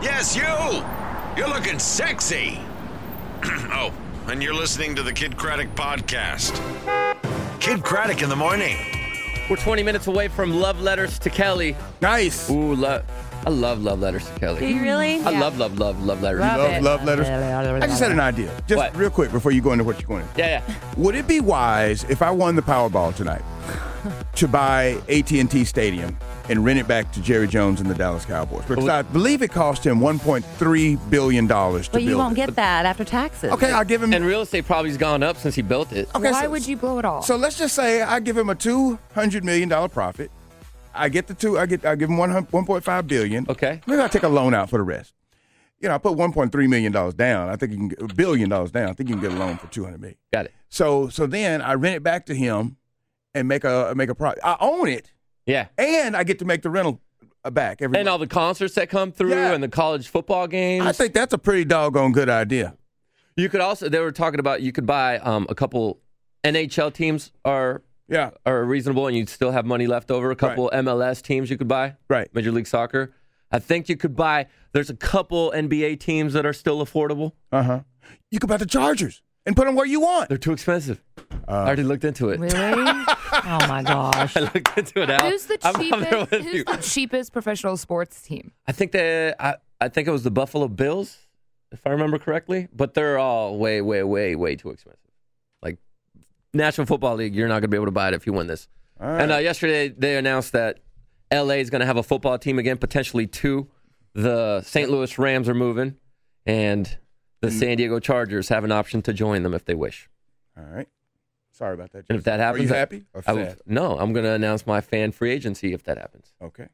Yes, you! You're looking sexy. Oh, and you're listening to the Kid Craddock Podcast. Kid Craddock in the morning. We're 20 minutes away from Love Letters to Kelly. Nice. Ooh, I love Love Letters to Kelly. Do you really? I love letters. Love letters. I just had an idea. Just What? real quick before you go into what you're going to. Yeah. Would it be wise if I won the Powerball tonight to buy AT&T Stadium and rent it back to Jerry Jones and the Dallas Cowboys? Because I believe it cost him $1.3 billion to build But you won't it. get that after taxes. Okay, I'll give him. And real estate probably's gone up since he built it. Okay, Why would you blow it all? So let's just say I give him a $200 million profit. I give him $1.5 billion. Okay. Maybe I'll take a loan out for the rest. You know, I put $1.3 million down. I think you can get $1 billion down. I think you can get a loan for $200 million. Got it. So then I rent it back to him and make a profit. I own it, Yeah. and I get to make the rental back every And all month. the concerts that come through Yeah. and the college football games. I think that's a pretty doggone good idea. You could also, they were talking about, you could buy a couple NHL teams are reasonable and you'd still have money left over. A couple MLS teams you could buy. Right. Major League Soccer. I think you could buy, there's a couple NBA teams that are still affordable. You could buy the Chargers and put them where you want. They're too expensive. I already looked into it. Really? Oh my gosh. I looked into it out. Who's the cheapest professional sports team? I think I think it was the Buffalo Bills, if I remember correctly. But they're all way, way, way, way too expensive. Like National Football League, you're not going to be able to buy it if you win this. All right. And yesterday they announced that LA is going to have a football team again, potentially two. The St. Louis Rams are moving, and the San Diego Chargers have an option to join them if they wish. All right. Sorry about that. And if that happens, Are you happy or sad? No, I'm going to announce my fan free agency if that happens. Okay.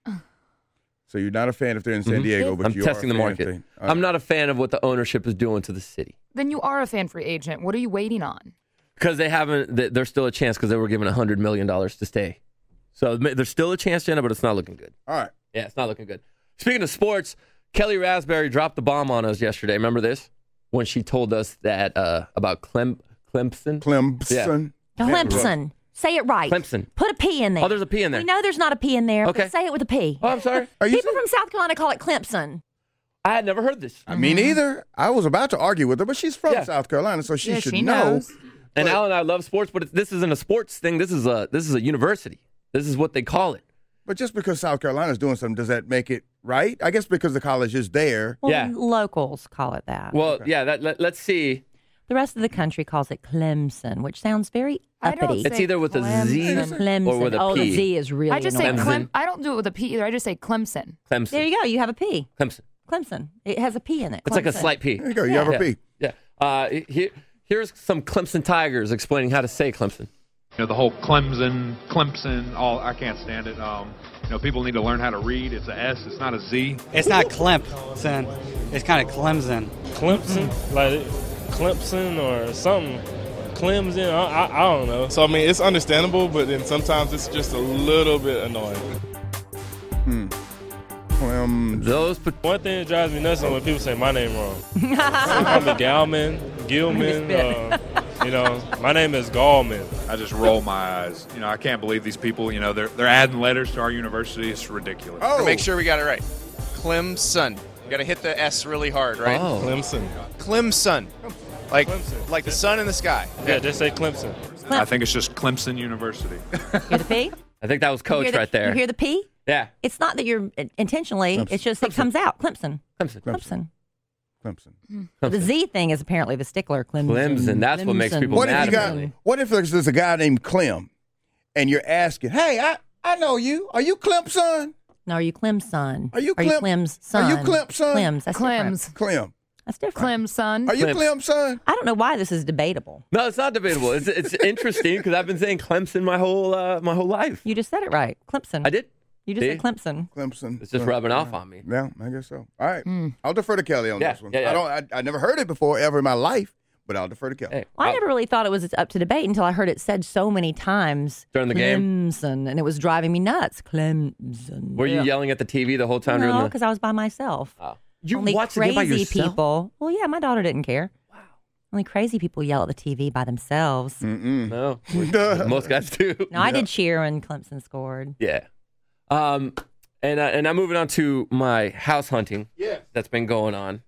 So you're not a fan if they're in San Diego, but I'm you testing are the a fan if market. they- I'm not a fan of what the ownership is doing to the city. Then you are a fan free agent. What are you waiting on? Because they haven't, there's still a chance because they were given $100 million to stay. So there's still a chance, Jenna, but it's not looking good. All right. Yeah, it's not looking good. Speaking of sports, Kelly Raspberry dropped the bomb on us yesterday. Remember this? When she told us that about Clemson. Clemson. Clemson. Say it right. Clemson. Put a P in there. Oh, there's a P in there. We know there's not a P in there. Okay. But say it with a P. Oh, I'm sorry. Are you People from South Carolina call it Clemson. I had never heard this. Me neither. I was about to argue with her, but she's from Yeah. South Carolina, so she should she know. knows. And Al and I love sports, but this isn't a sports thing. This is a university. This is what they call it. But just because South Carolina's doing something, does that make it right? I guess because the college is there. Well, Yeah. locals call it that. Well, yeah, let's see. The rest of the country calls it Clemson, which sounds very I don't uppity. say It's either with a Z Clemson. or with a P. Oh, the Z is really I just say annoying. Clemson. I don't do it with a P either. I just say Clemson. Clemson. There you go. You have a P. Clemson. Clemson. It has a P in it. It's like a Clemson. slight P. There you go. You have a P. Yeah. Here's some Clemson Tigers explaining how to say Clemson. You know, the whole Clemson, I can't stand it. People need to learn how to read. It's a S, it's not a Z. It's not Clemson. It's kind of Clemson. Clemson, like Clemson or something. Clemson, I don't know. So, I mean, it's understandable, but then sometimes it's just a little bit annoying. One thing that drives me nuts is when people say my name wrong. They call me Gilman. My name is Gallman. I just roll my eyes. I can't believe these people, they're adding letters to our university. It's ridiculous. Oh. Make sure we got it right. Clemson. You got to hit the S really hard, right? Oh. Clemson. Clemson. Like Clemson. like the sun in the sky. Yeah, just say Clemson. I think it's just Clemson University. Hear the P? I think that was Coach You hear the- right there. You hear the P? Yeah. It's not that you're intentionally. It's just it comes out. Clemson. Clemson. Clemson. The Z thing is apparently the stickler. Clemson. That's what makes people What mad if you about got? it. What if there's a guy named Clem, and you're asking, "Hey, I know you. Are you Clemson? No, are you Clem's son? Are you Clem's son? Are you Clem's son? Clem's. That's different. Clems. Clem. That's different. Clemson. Are you Clem. Clem's son? I don't know why this is debatable. No, it's not debatable. It's interesting because I've been saying Clemson my whole life. You just said it right. Clemson. I did. You just See? said Clemson. Clemson. It's just rubbing off on me. Yeah, I guess so. All right, I'll defer to Kelly on Yeah, this one. yeah. I never heard it before ever in my life, but I'll defer to Kelly. Hey, Well, I never really thought it was up to debate until I heard it said so many times During the game? Clemson, and it was driving me nuts. Clemson. Were you yelling at the TV the whole time during No, the? because I was by myself. Oh. You Only watched the crazy game by yourself? people. Well, yeah, my daughter didn't care. Wow. Only crazy people yell at the TV by themselves. No, most guys do. No, I did cheer when Clemson scored. Yeah. And I'm moving on to my house hunting. Yeah. that's been going on.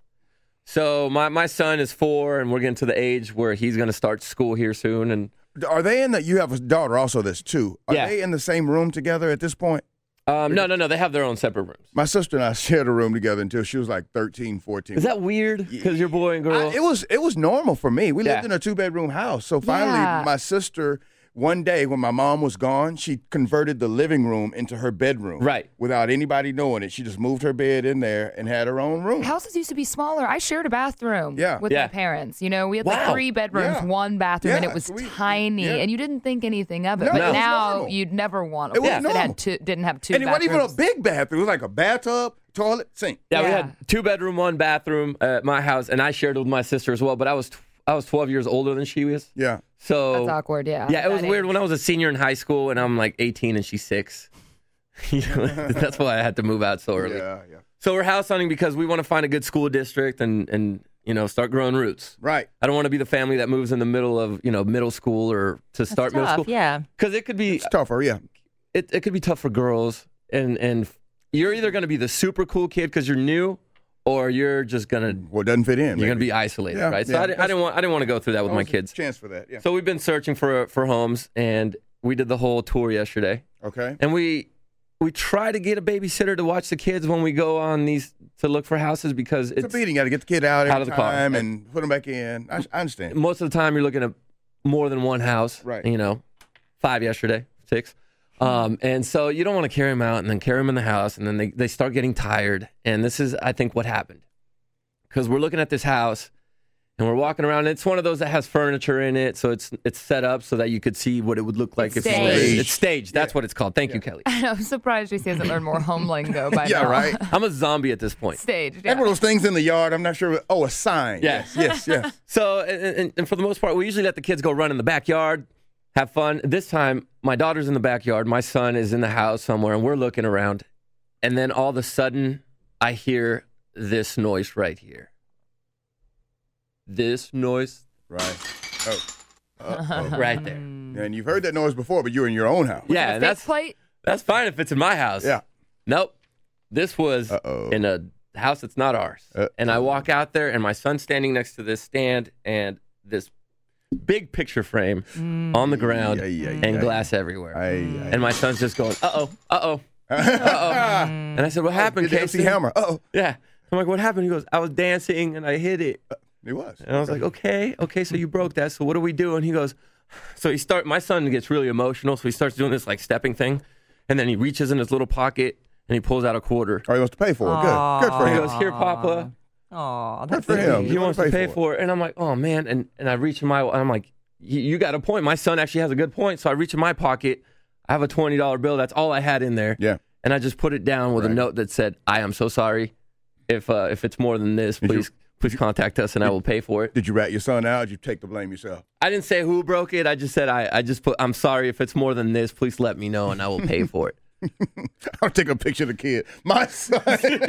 So my son is 4, and we're getting to the age where he's going to start school here soon. And Are they in the? You have a daughter also that's 2. Are Yeah. they in the same room together at this point? no, they have their own separate rooms. My sister and I shared a room together until she was like 13, 14. Is that weird? Because you're boy and girl. It was normal for me. We lived in a 2-bedroom house. So finally, Yeah. my sister, one day when my mom was gone, she converted the living room into her bedroom. Right. Without anybody knowing it. She just moved her bed in there and had her own room. Houses used to be smaller. I shared a bathroom with Yeah. my parents. You know, we had Wow. like 3 bedrooms, Yeah. 1 bathroom, and Yeah, it was so tiny. yeah. And you didn't think anything of it. No, but it was now normal. you'd never want a It was place that normal. didn't have 2 And it wasn't bathrooms. even a big bathroom. It was like a bathtub, toilet, sink. Yeah, we Yeah. had 2-bedroom, 1 bathroom at my house, and I shared it with my sister as well. But I was 12 years older than she was. Yeah. So That's awkward, yeah. Yeah, it was That weird age. when I was a senior in high school, and I'm like 18 and she's 6. You know, that's why I had to move out so early. Yeah. So we're house hunting because we want to find a good school district and start growing roots. Right. I don't want to be the family that moves in the middle of middle school or to start middle tough, school. yeah. Because it could be It's tougher, yeah. it could be tough for girls, and you're either going to be the super cool kid because you're new, or you're just gonna Well, it doesn't fit in. you're maybe. gonna be isolated, Yeah, right? So yeah. I didn't want to go through that with my Always a kids. Chance for that, yeah. So we've been searching for homes, and we did the whole tour yesterday. Okay. And we try to get a babysitter to watch the kids when we go on these to look for houses because It's a it's beating. You got to get the kid out Out every of the car. time and put them back in. I understand. most of the time you're looking at more than one house. Right. 5 yesterday, 6. And so you don't want to carry them out and then carry them in the house, and then they start getting tired. And this is, I think, what happened. Because we're looking at this house, and we're walking around. And it's one of those that has furniture in it, so it's set up so that you could see what it would look like. It's if staged. It's staged. That's what it's called. Thank you, Kelly. I'm surprised JC hasn't learned more home lingo by Yeah, now. right. I'm a zombie at this point. Staged, That's yeah. one of those things in the yard. I'm not sure. Oh, a sign. Yeah. Yes. So, and for the most part, we usually let the kids go run in the backyard, have fun. This time, my daughter's in the backyard. My son is in the house somewhere, and we're looking around. And then all of a sudden, I hear this noise right here. This noise Right. Oh. right there. And you've heard that noise before, but you're in your own house. Yeah, Fake that's plate? fine if it's in my house. Yeah. Nope. This was Uh-oh. in a house that's not ours. And I walk out there, and my son's standing next to this stand and this big picture frame on the ground and glass everywhere. And my son's just going, uh-oh. And I said, what happened, Did the MC Casey? Hammer. Uh-oh. Yeah. I'm like, what happened? He goes, I was dancing and I hit it. He was. And I was like, okay, so you broke that. So what do we do? And he goes, my son gets really emotional. So he starts doing this like stepping thing. And then he reaches in his little pocket and he pulls out a quarter. Oh, he wants to pay for it. Good for He him. goes, here, Papa. Oh, Good that's for him. He wants to pay for it. And I'm like, oh, man. And I reach in I'm like, you got a point. My son actually has a good point. So I reach in my pocket. I have a $20 bill. That's all I had in there. Yeah. And I just put it down with a note that said, I am so sorry. If it's more than this, please contact us and I will pay for it. Did you rat your son out? Or did you take the blame yourself? I didn't say who broke it. I just said I just put, I'm sorry if it's more than this. Please let me know and I will pay for it. I'll take a picture of the kid. My son.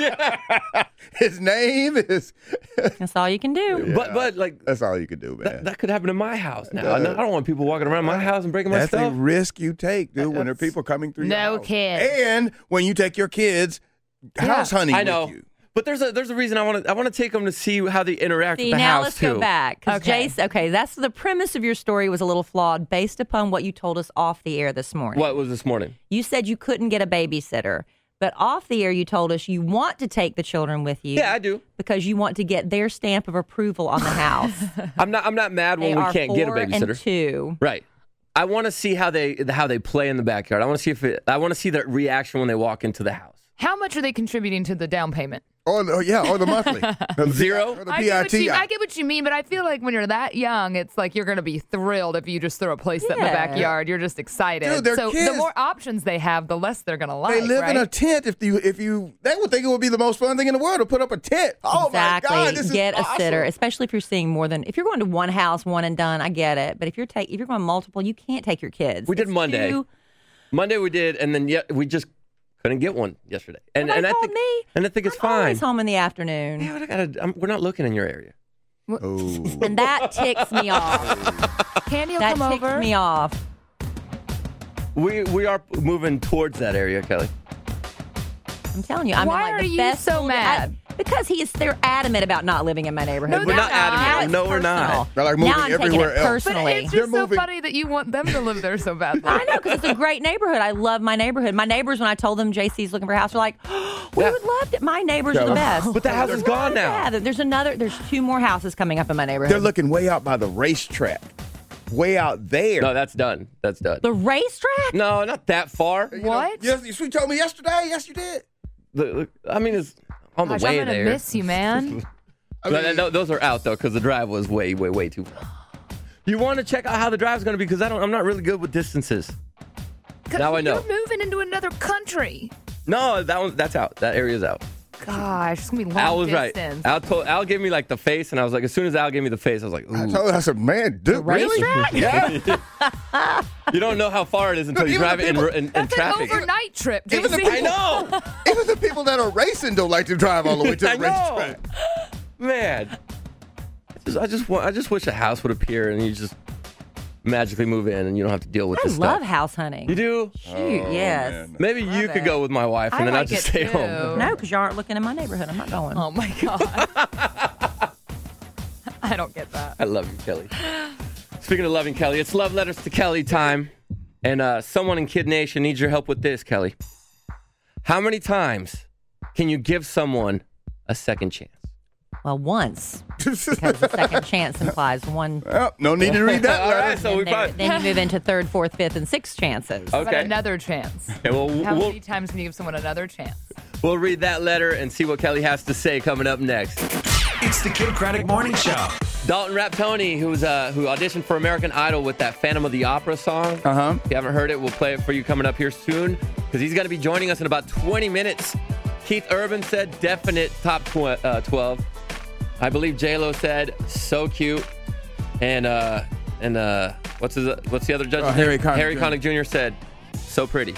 His name is. That's all you can do. But like That's all you can do, man. that could happen in my house now. I don't want people walking around my house and breaking my That's a stuff. risk you take, dude, when there are people coming through your No house. kids. And when you take your kids house hunting I know. with you. But there's a reason I want to take them to see how they interact See, with the now house let's too. go back. Because Okay. that's the premise of your story was a little flawed based upon what you told us off the air this morning. What was this morning? You said you couldn't get a babysitter, but off the air you told us you want to take the children with you. Yeah, I do. Because you want to get their stamp of approval on the house. I'm not mad when They we are can't get a 4 and babysitter. 2. Right. I want to see how they play in the backyard. I want to see their reaction when they walk into the house. How much are they contributing to the down payment? Or the monthly. Zero? Or the I get PIT. what you mean, but I feel like when you're that young, it's like you're going to be thrilled if you just throw a play set in the Yeah. backyard. You're just excited. Dude, they're so kids. the more options they have, the less they're going to like. They live right? in a tent. If you, they would think it would be the most fun thing in the world to put up a tent. Oh Exactly. my God, this Get is a sitter, awesome. especially if you're seeing more than if you're going to one house, one and done. I get it, but if you're going multiple, you can't take your kids. We did It's Monday. too- Monday we did, and then we just couldn't get one yesterday. And Nobody I called think me. and I think it's I'm fine. always home in the afternoon, Yeah, but we're not looking in your area. Oh. and that ticks me off. Candy will That come ticks over. me off. We are moving towards that area, Kelly. I'm telling you. I Why mean, like are the you best so school that- mad? Because they're adamant about not living in my neighborhood. No, We're they're not not. adamant. No, we're not. Personal. They're like moving now I'm everywhere taking it else. But personally. it's They're just so moving. funny that you want them to live there so badly. I know, because it's a great neighborhood. I love my neighborhood. My neighbors, when I told them JC's looking for a house, were like, we would love it. My neighbors are the best. But the house is gone now. Yeah, there's 2 more houses coming up in my neighborhood. They're looking way out by the racetrack. Way out there. No, that's done. That's done. The racetrack? No, not that far. What? Yes, you told me yesterday. Yes, you did. I mean, it's on the Gosh, way I'm going to there. miss you, man. No, those are out though, because the drive was way too far. You want to check out how the drive's going to be, because I'm not really good with distances. Now I know. You're moving into another country. No, that's out. That area's out. Gosh, it's going to be long Al was distance. right. Al gave me like the face, and I was like, as soon as Al gave me the face, I was like, ooh. I told her, I said, man, dude, really? Yeah. You don't know how far it is until you Even drive the it people- in That's traffic. an overnight trip, Even the JC. I know. Even the people that are racing don't like to drive all the way to the I know. racetrack. Man. I just wish a house would appear and you just magically move in and you don't have to deal with I this love stuff. house hunting. You do? Shoot, yes. man. Maybe you Love could it. go with my wife and I then I'll like just it stay too. home. No, because you aren't looking in my neighborhood. I'm not going. Oh, my God. I don't get that. I love you, Kelly. Speaking of loving Kelly, it's Love Letters to Kelly time. And someone in Kid Nation needs your help with this, Kelly. How many times can you give someone a second chance? Well, once. Because the second chance implies one. Well, no need to read that All letter. right, so we probably... Then you move into 3rd, 4th, 5th, and 6th chances. But Okay. another chance. Okay, well, How we'll, many times can you give someone another chance? we'll read that letter and see what Kelly has to say coming up next. It's the Kid Craddock Morning Show. Dalton Raptoni, who auditioned for American Idol with that Phantom of the Opera song. Uh-huh. If you haven't heard it, we'll play it for you coming up here soon, because he's going to be joining us in about 20 minutes. Keith Urban said definite top 12. I believe J-Lo said so cute. And what's the other judge? Harry Connick Harry Jr. Connick Jr. said so pretty.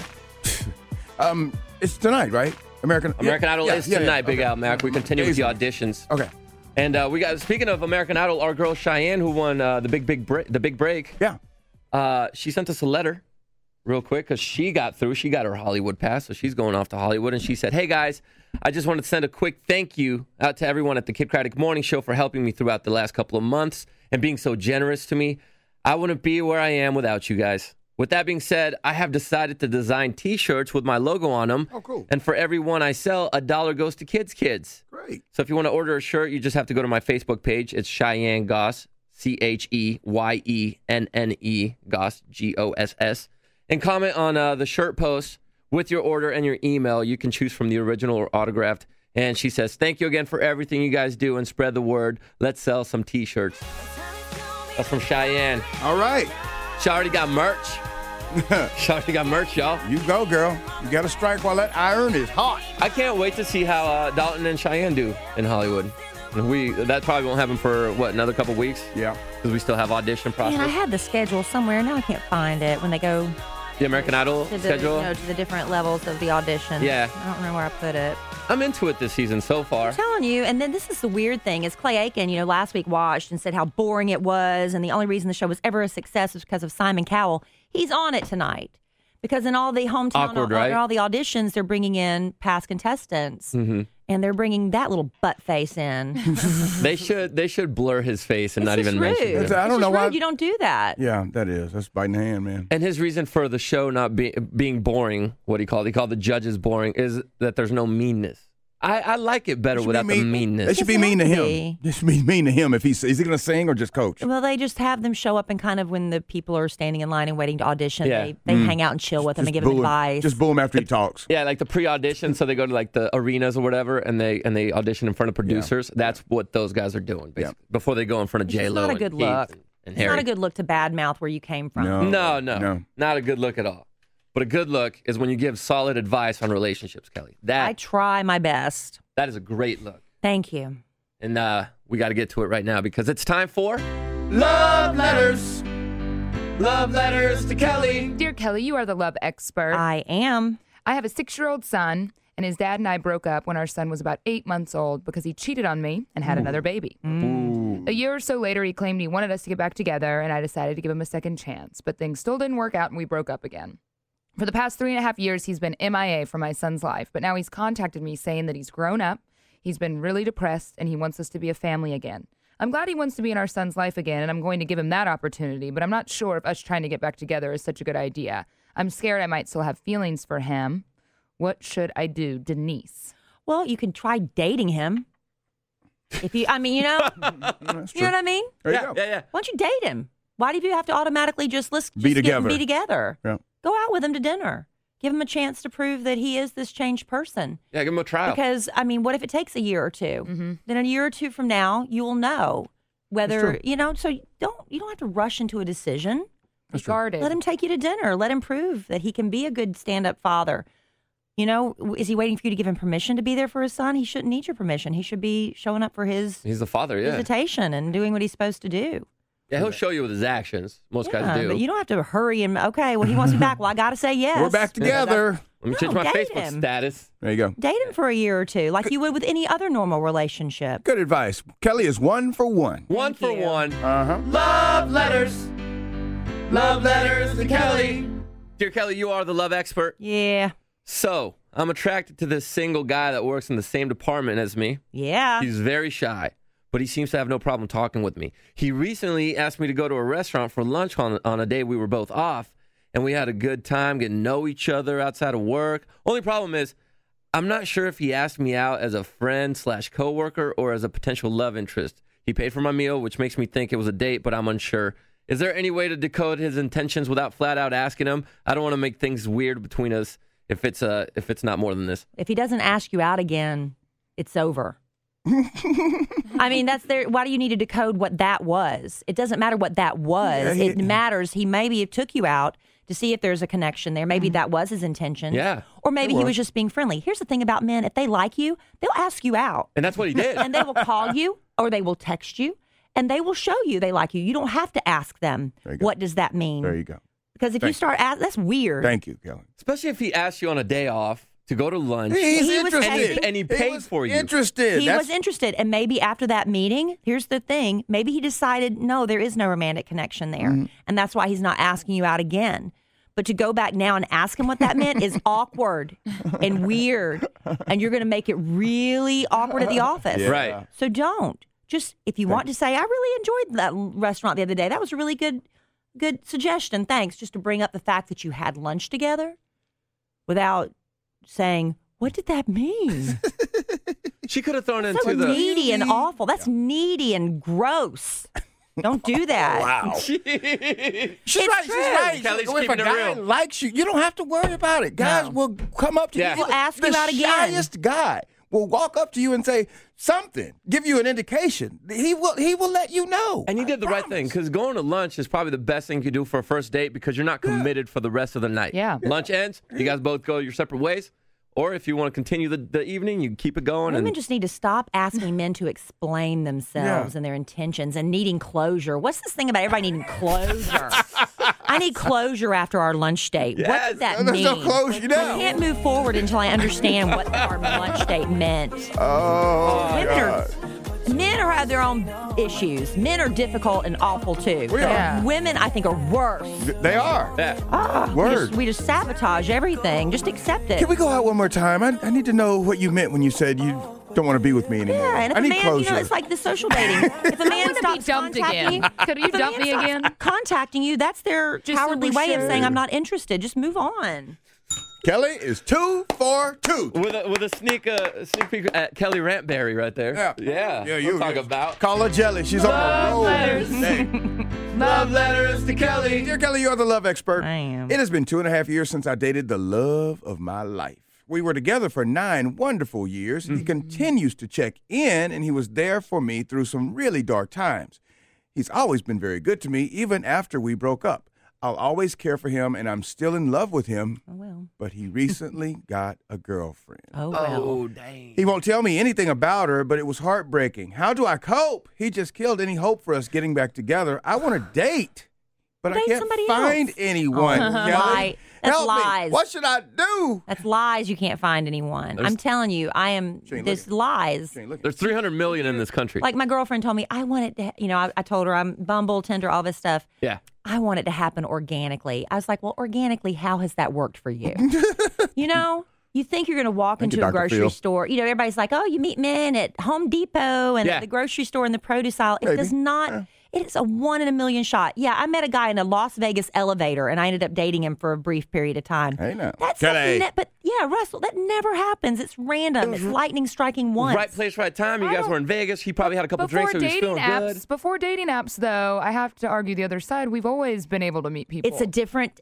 It's tonight, right? American Idol is tonight, Big Okay. Al Mac. We continue with the auditions. Okay. And we got, speaking of American Idol, our girl Cheyenne, who won the big break. Yeah. She sent us a letter real quick because she got through. She got her Hollywood pass, so she's going off to Hollywood. And she said, hey, guys, I just wanted to send a quick thank you out to everyone at the Kid Craddock Morning Show for helping me throughout the last couple of months and being so generous to me. I wouldn't be where I am without you guys. With that being said, I have decided to design T-shirts with my logo on them. Oh, cool. And for every one I sell, $1 goes to Kids. Great. So if you want to order a shirt, you just have to go to my Facebook page. It's Cheyenne Goss, Cheyenne, Goss, Goss, and comment on the shirt post with your order and your email. You can choose from the original or autographed. And she says, thank you again for everything you guys do and spread the word. Let's sell some T-shirts. That's from Cheyenne. All right. She already got merch. She already got merch, y'all. You go, girl. You got to strike while that iron is hot. I can't wait to see how Dalton and Cheyenne do in Hollywood. That probably won't happen for, another couple weeks? Yeah. Because we still have audition process. Man, I had the schedule somewhere. Now I can't find it when they go The American Idol to the, schedule? to the different levels of the audition. Yeah. I don't know where I put it. I'm into it this season so far. I'm telling you, and then this is the weird thing is Clay Aiken, last week watched and said how boring it was, and the only reason the show was ever a success was because of Simon Cowell. He's on it tonight because in all the hometown, Awkward, right? all the auditions, they're bringing in past contestants, and they're bringing that little butt face in. They should blur his face and not It's even just mention rude. him. I don't know why. You don't do that. Yeah, that is. That's biting the hand, man. And his reason for the show not being boring, what he called the judges boring, is that there's no meanness. I like it better without the meanness. They should be mean to him. Exactly. They should be mean to him if is he going to sing or just coach? Well, they just have them show up and kind of when the people are standing in line and waiting to audition, Yeah. they hang out and chill with them and give them boo him. advice. Just boo him after he talks. Yeah, like the pre-audition, so they go to like the arenas or whatever, and they audition in front of producers. That's what those guys are doing basically, before they go in front of J It's Lo. not a good look. And It's Harry. not a good look to badmouth where you came from. No, not a good look at all. But a good look is when you give solid advice on relationships, Kelly. I try my best. That is a great look. Thank you. And we got to get to it right now because it's time for Love Letters. Love Letters to Kelly. Dear Kelly, you are the love expert. I am. I have a 6-year-old son, and his dad and I broke up when our son was about 8 months old because he cheated on me and had another baby. A year or so later, he claimed he wanted us to get back together, and I decided to give him a second chance. But things still didn't work out, and we broke up again. For the past 3.5 years, he's been MIA from my son's life, but now he's contacted me saying that he's grown up, He's been really depressed, and he wants us to be a family again. I'm glad he wants to be in our son's life again, and I'm going to give him that opportunity, but I'm not sure if us trying to get back together is such a good idea. I'm scared I might still have feelings for him. What should I do, Denise? Well, you can try dating him. If you, I mean, you know, That's you know what I mean? There you go. Yeah. Why don't you date him? Why do you have to automatically just Be get together. and be together? Yeah. Go out with him to dinner. Give him a chance to prove that he is this changed person. Yeah, give him a trial. Because, I mean, what if it takes a year or two? Mm-hmm. Then a year or two from now, you will know whether, you know, so you don't have to rush into a decision. Be guarded. Let him take you to dinner. Let him prove that he can be a good stand-up father. You know, is he waiting for you to give him permission to be there for his son? He shouldn't need your permission. He should be showing up for his He's the father, yeah. visitation and doing what he's supposed to do. Yeah, he'll show you with his actions. Most Yeah, guys do. but you don't have to hurry him. Okay, well, he wants me back. Well, I got to say yes. We're back together. Let me change No, my date Facebook him. status. There you go. Date him for a year or two, like you would with any other normal relationship. Good advice. Kelly is 1 for 1. One for you. one. Uh-huh. Love letters. Love letters to Kelly. Dear Kelly, you are the love expert. Yeah. So, I'm attracted to this single guy that works in the same department as me. Yeah. He's very shy, but he seems to have no problem talking with me. He recently asked me to go to a restaurant for lunch on a day we were both off, and we had a good time getting to know each other outside of work. Only problem is, I'm not sure if he asked me out as a friend/coworker or as a potential love interest. He paid for my meal, which makes me think it was a date, but I'm unsure. Is there any way to decode his intentions without flat out asking him? I don't want to make things weird between us if it's not more than this. If he doesn't ask you out again, it's over. I mean, that's there. Why do you need to decode what that was? It doesn't matter what that was. Yeah, It matters. He maybe took you out to see if there's a connection there. Maybe that was his intention. Yeah. Or maybe he was just being friendly. Here's the thing about men. If they like you, they'll ask you out. And that's what he did. And they will call you or they will text you and they will show you they like you. You don't have to ask them, There you go. what does that mean? There you go. Because if you start asking, that's weird. Thank you, Kelly. Especially if he asked you on a day off to go to lunch. He's He was interested. texting. And he paid was for you. Interested. He was interested. And maybe after that meeting, here's the thing, maybe he decided, no, there is no romantic connection there. Mm-hmm. And that's why he's not asking you out again. But to go back now and ask him what that meant is awkward and weird. And you're going to make it really awkward at the office. Yeah. Right. So don't. Just if you want to say, I really enjoyed that restaurant the other day. That was a really good suggestion. Thanks. Just to bring up the fact that you had lunch together without saying, what did that mean? She could have thrown So into the. needy and awful. That's needy and gross. Don't do that. Wow. She's It's right. true. She's right. Kelly's if a keeping it guy real. likes you, you don't have to worry about it. Guys will come up to Yeah. you. Will ask the you out again. shyest guy will walk up to you and say something, give you an indication. He will let you know. And you did the right thing because going to lunch is probably the best thing you could do for a first date because you're not committed for the rest of the night. Yeah. Lunch ends, you guys both go your separate ways. Or if you want to continue the evening, you keep it going. Women And just need to stop asking men to explain themselves and their intentions and needing closure. What's this thing about everybody needing closure? I need closure after our lunch date. What does that There's mean? no closure now. I can't move forward until I understand what our lunch date meant. Oh, my God. Men have their own issues. Men are difficult and awful too. We are. Yeah. Women, I think, are worse. They are. yeah. Word. We just sabotage everything. Just accept it. Can we go out one more time? I need to know what you meant when you said you don't want to be with me anymore. Yeah, and if I a need man, closure. you know, it's like the social dating. If a man wanna be stops dumped contacting again. you, Could you if a dump man me stops again? contacting you, that's their Just so cowardly we're way of sure. saying I'm not interested. Just move on. Kelly is 2 for 2. With a sneak peek at Kelly Rantberry right there. Yeah. Yeah. you We'll talk about. Call her Jelly. She's on the roll. letters. Hey. Love letters to Kelly. Dear Kelly, you're the love expert. I am. It has been 2.5 years since I dated the love of my life. We were together for 9 wonderful years. He continues to check in, and he was there for me through some really dark times. He's always been very good to me, even after we broke up. I'll always care for him, and I'm still in love with him. Oh, well. But he recently got a girlfriend. Oh, well. Oh, dang. He won't tell me anything about her, but it was heartbreaking. How do I cope? He just killed any hope for us getting back together. I want to date, but I Date can't somebody find else. anyone. Oh, Kelly. lie. That's Help me. lies. What should I do? That's lies. You can't find anyone. I'm telling you, I am. She ain't This looking. lies. She ain't looking. There's 300 million in this country. Like my girlfriend told me, I want it to, I told her I'm Bumble, Tinder, all this stuff. yeah. I want it to happen organically. I was like, well, organically, how has that worked for you? You know? You think you're going to walk Thank you, into a Dr. grocery Phil. store. You know, everybody's like, oh, you meet men at Home Depot and Yeah. at the grocery store and the produce aisle. It Maybe. does not. It is a 1 in a million shot. Yeah, I met a guy in a Las Vegas elevator, and I ended up dating him for a brief period of time. Hey, now. That's Kelly. but yeah, Russell, that never happens. It's random. It's lightning striking once. Right place, right time. You guys were in Vegas. He probably had a couple drinks, so he was feeling good. Before dating apps, though, I have to argue the other side. We've always been able to meet people. It's a different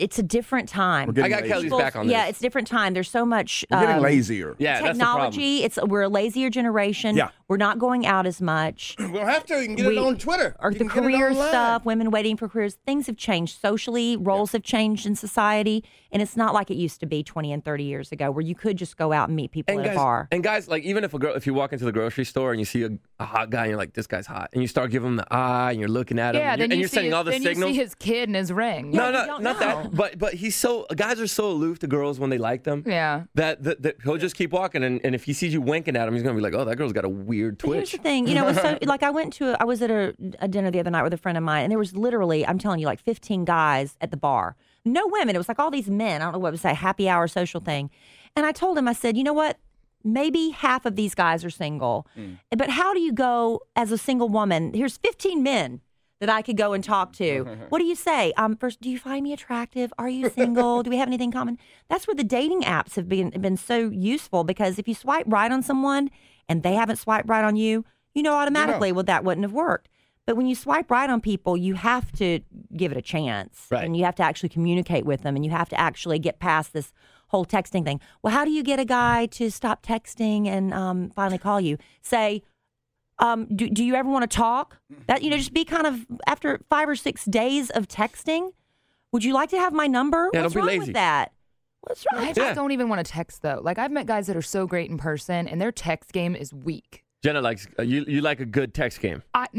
time. We're getting I got lazy. Kelly's back on this. Yeah, it's a different time. There's so much We're getting lazier. Yeah, that's the problem. technology. We're a lazier generation. Yeah. We're not going out as much. We don't have to. You can get it on Twitter. Or You the can get it career online. stuff, women waiting for careers. Things have changed socially. Roles have changed in society. And it's not like it used to be 20 and 30 years ago where you could just go out and meet people at a bar. And guys, like even if you walk into the grocery store and you see a hot guy and you're like, this guy's hot, and you start giving him the eye and you're looking at him, Yeah, and you're sending all the then signals. you see his kid and his ring. No, you no, don't not know. that. But he's so guys are so aloof to girls when they like them. Yeah. That he'll just keep walking, and if he sees you winking at him, he's gonna be like, oh, that girl's got a weird But here's twitch. the thing, you know, it's so like I was at a dinner the other night with a friend of mine, and there was literally, I'm telling you, like 15 guys at the bar. No women. It was like all these men. I don't know what it was, a happy hour social thing. And I told him, I said, you know what? Maybe half of these guys are single. But how do you go as a single woman? Here's 15 men that I could go and talk to. What do you say? First, do you find me attractive? Are you single? Do we have anything in common? That's where the dating apps have been so useful, because if you swipe right on someone and they haven't swiped right on you, you know automatically, well, that wouldn't have worked. But when you swipe right on people, you have to give it a chance. Right. And you have to actually communicate with them, and you have to actually get past this whole texting thing. Well, how do you get a guy to stop texting and finally call you? Say, do you ever want to talk? That, you know, just be kind of, after 5 or 6 days of texting, would you like to have my number? Yeah, What's don't be wrong lazy. with that? What's wrong? I just don't even want to text, though. Like, I've met guys that are so great in person, and their text game is weak. Jenna likes you like a good text game. I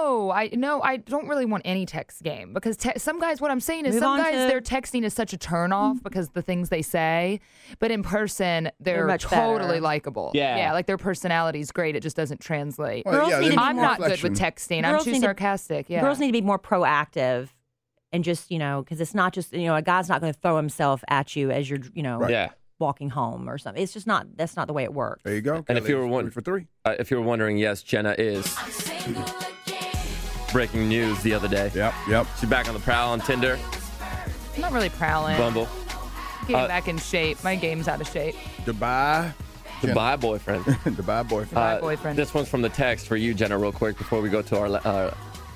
don't really want any text game, because some guys, what I'm saying is, Move some on guys, to- their texting is such a turnoff because the things they say, but in person, they're much totally better. likable. Yeah. like their personality is great. It just doesn't translate. Well, Girls yeah, need to there's be I'm more not good reflection. with texting. I'm Girls too need to- sarcastic. Yeah. Girls need to be more proactive, and just, you know, because it's not just, you know, a guy's not going to throw himself at you as you're, you know, Yeah. walking home or something. It's just not, that's not the way it works. There you go. And if you were Kelly. one 3 for 3. If you were wondering, yes, Jenna is breaking news the other day. Yep. She's back on the prowl on Tinder, I'm not really prowling. Bumble. Getting back in shape. My game's out of shape. Dubai. Dubai boyfriend. Dubai boyfriend. Dubai boyfriend. This one's from the text for you, Jenna, real quick before we go to our.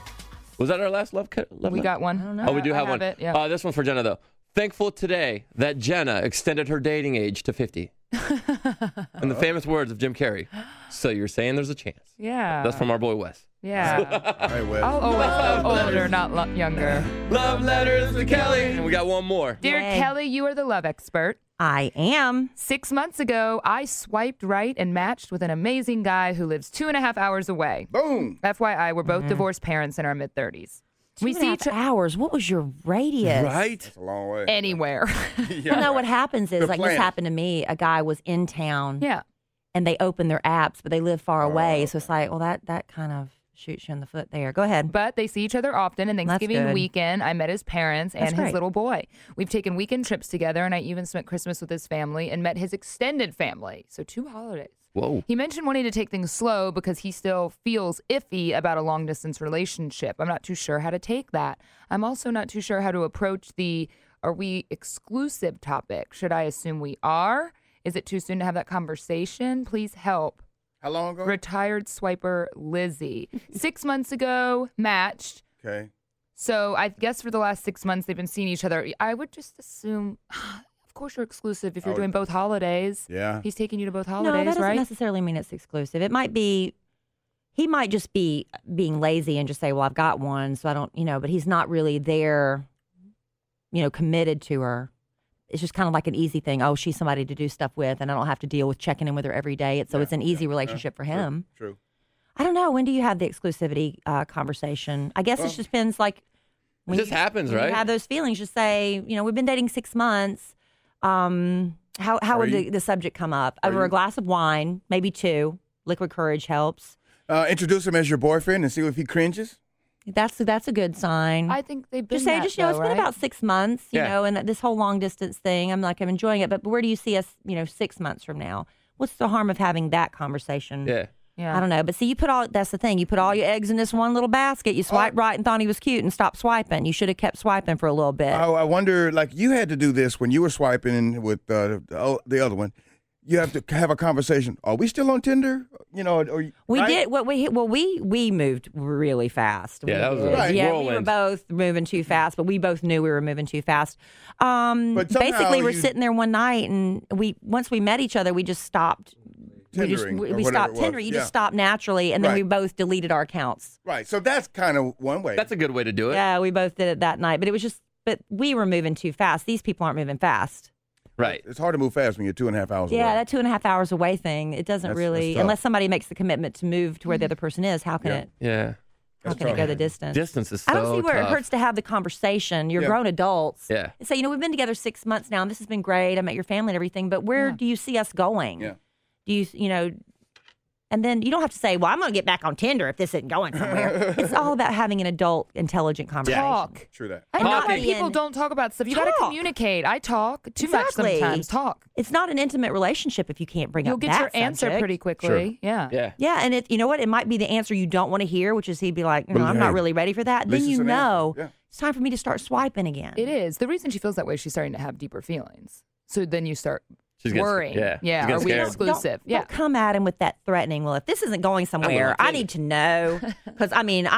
Was that our last love? We note? got one. I don't know. Oh, we do I have one. it, yeah. This one's for Jenna, though. Thankful today that Jenna extended her dating age to 50. In the famous words of Jim Carrey. So you're saying there's a chance. Yeah. That's from our boy Wes. Yeah. All right, Wes. I'll always go older, not younger. Love letters to Kelly. And we got one more. Dear Yay. Kelly, you are the love expert. I am. 6 months ago, I swiped right and matched with an amazing guy who lives 2.5 hours away. Boom. FYI, we're both divorced parents in our mid-30s. We see each 2.5 hours. What was your radius? Right? That's a long way. anywhere. Well, no, what happens is, Good like, this plan. happened to me. A guy was in town. Yeah. And they opened their apps, but they live far away. So it's like, well, that kind of shoots you in the foot there. Go ahead. But they see each other often, and Thanksgiving good. weekend, I met his parents and That's his great. little boy. We've taken weekend trips together, and I even spent Christmas with his family and met his extended family. So 2 holidays. Whoa. He mentioned wanting to take things slow because he still feels iffy about a long distance relationship. I'm not too sure how to take that. I'm also not too sure how to approach the are we exclusive topic. Should I assume we are? Is it too soon to have that conversation? Please help. How long ago? Retired swiper Lizzie. 6 months ago, matched. Okay. So I guess for the last 6 months they've been seeing each other. I would just assume, of course you're exclusive if you're doing both holidays. Yeah. He's taking you to both No, holidays, that doesn't right? necessarily mean it's exclusive. It might be, he might just be being lazy and just say, well, I've got one, so I don't, you know, but he's not really there, you know, committed to her. It's just kind of like an easy thing. Oh, she's somebody to do stuff with, and I don't have to deal with checking in with her every day. So it's an easy relationship for him. True. I don't know. When do you have the exclusivity conversation? I guess it just depends. Like, It just happens, when right? you have those feelings, just say, you know, we've been dating 6 months. How would the subject come up? Over a glass of wine, maybe 2. Liquid courage helps. Introduce him as your boyfriend and see if he cringes. That's a good sign. I think they've been Just say, that, it's been right? about 6 months, you Yeah. know, and this whole long distance thing. I'm enjoying it, but where do you see us, 6 months from now? What's the harm of having that conversation? Yeah. Yeah. I don't know, but see, that's the thing. You put all your eggs in this one little basket. You swiped right and thought he was cute and stopped swiping. You should have kept swiping for a little bit. I wonder, like, you had to do this when you were swiping with the other one. You have to have a conversation. Are we still on Tinder? We did what we moved really fast. Yeah, that was a Right. we were whirlwind. both moving too fast, but we both knew we were moving too fast. But somehow Basically, we're you- sitting there one night, and once we met each other, we just stopped. Tendering, or We whatever stopped it was. tendering. You Yeah. just stopped naturally, and then we Right. both deleted our accounts. Right. So that's kind of one way. That's a good way to do it. Yeah, we both did it that night, but we were moving too fast. These people aren't moving fast. Right. It's hard to move fast when you're 2.5 hours Yeah, away. that 2.5 hours away thing, it doesn't That's really, tough. unless somebody makes the commitment to move to where the other person is, how can Yeah. it Yeah. go the distance? Distance is so I don't see where tough. it hurts to have the conversation. You're Yeah. grown adults. Yeah. And say, we've been together 6 months now, and this has been great. I met your family and everything, but where do you see us going? Yeah. Do you, and then you don't have to say, well, I'm going to get back on Tinder if this isn't going somewhere. It's all about having an adult, intelligent conversation. Talk. True that. I And know not why being- people don't talk about stuff. You got to Talk. communicate. I talk too Exactly. much sometimes. Talk. It's not an intimate relationship if you can't bring You'll up get that your answer subject. pretty quickly. Sure. Yeah. Yeah. Yeah, and you know what? It might be the answer you don't want to hear, which is he'd be like, no, I'm Hey, not really ready for that. at Then least you it's an know answer. Yeah. it's time for me to start swiping again. It is. The reason she feels that way, she's starting to have deeper feelings. So then you start She's getting- worrying. yeah. She's Yeah. getting Are we scared. exclusive? Don't come at him with that threatening. Well, if this isn't going somewhere, I need to know because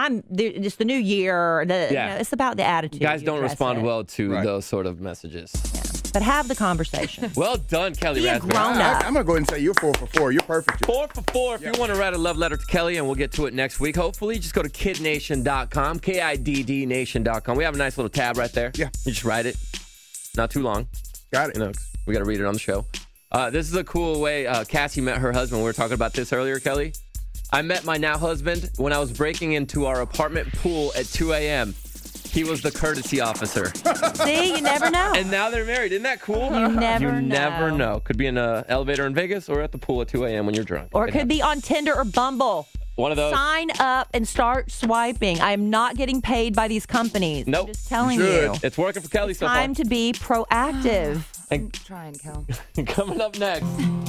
it's the new year. Yeah. It's about the attitude. Guys you don't address respond it. well to Right. those sort of messages. But have the conversation. Well done, Kelly Be a Raspberry. grown up. I'm going to go ahead and say you're 4 for 4. You're perfect. 4 for 4. If you want to write a love letter to Kelly, and we'll get to it next week, hopefully, just go to kiddnation.com, KIDDnation.com. We have a nice little tab right there. Yeah. You just write it. Not too long. Got it. We got to read it on the show. This is a cool way Cassie met her husband. We were talking about this earlier, Kelly. I met my now husband when I was breaking into our apartment pool at 2 a.m. He was the courtesy officer. See, you never know. And now they're married. Isn't that cool? You never You never know. know. Could be in an elevator in Vegas or at the pool at 2 a.m. when you're drunk. Or it could be on Tinder or Bumble. One of those. Sign up and start swiping. I am not getting paid by these companies. Nope. I'm just telling You you. should. It's working for Kelly so far. Time to be proactive. I'm trying, Kel. Coming up next.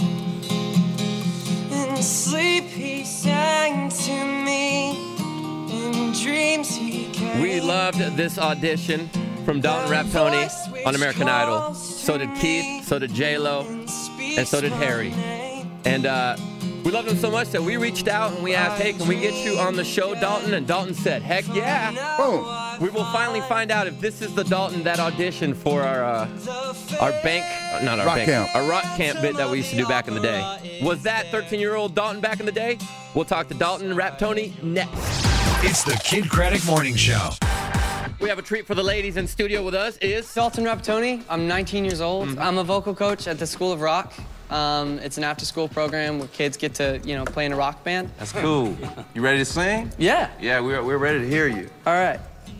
In sleep he sang to me, in dreams he came. We loved this audition from Dalton Raptoni on American Idol. So did Keith, so did J-Lo, and so did Harry. And we loved him so much that we reached out and we asked, hey, can we get you on the show, Dalton? And Dalton said, heck yeah. Boom. We will finally find out if this is the Dalton that auditioned for our bank, not our Rock bank, camp. our rock camp bit that we used to do back in the day. Was that 13-year-old Dalton back in the day? We'll talk to Dalton Raptoni next. It's the Kid Craddock Morning Show. We have a treat for the ladies in studio with us. Is Dalton Raptoni. I'm 19 years old. I'm a vocal coach at the School of Rock. It's an after-school program where kids get to, play in a rock band. That's cool. You ready to sing? Yeah. Yeah, we're ready to hear you. All right.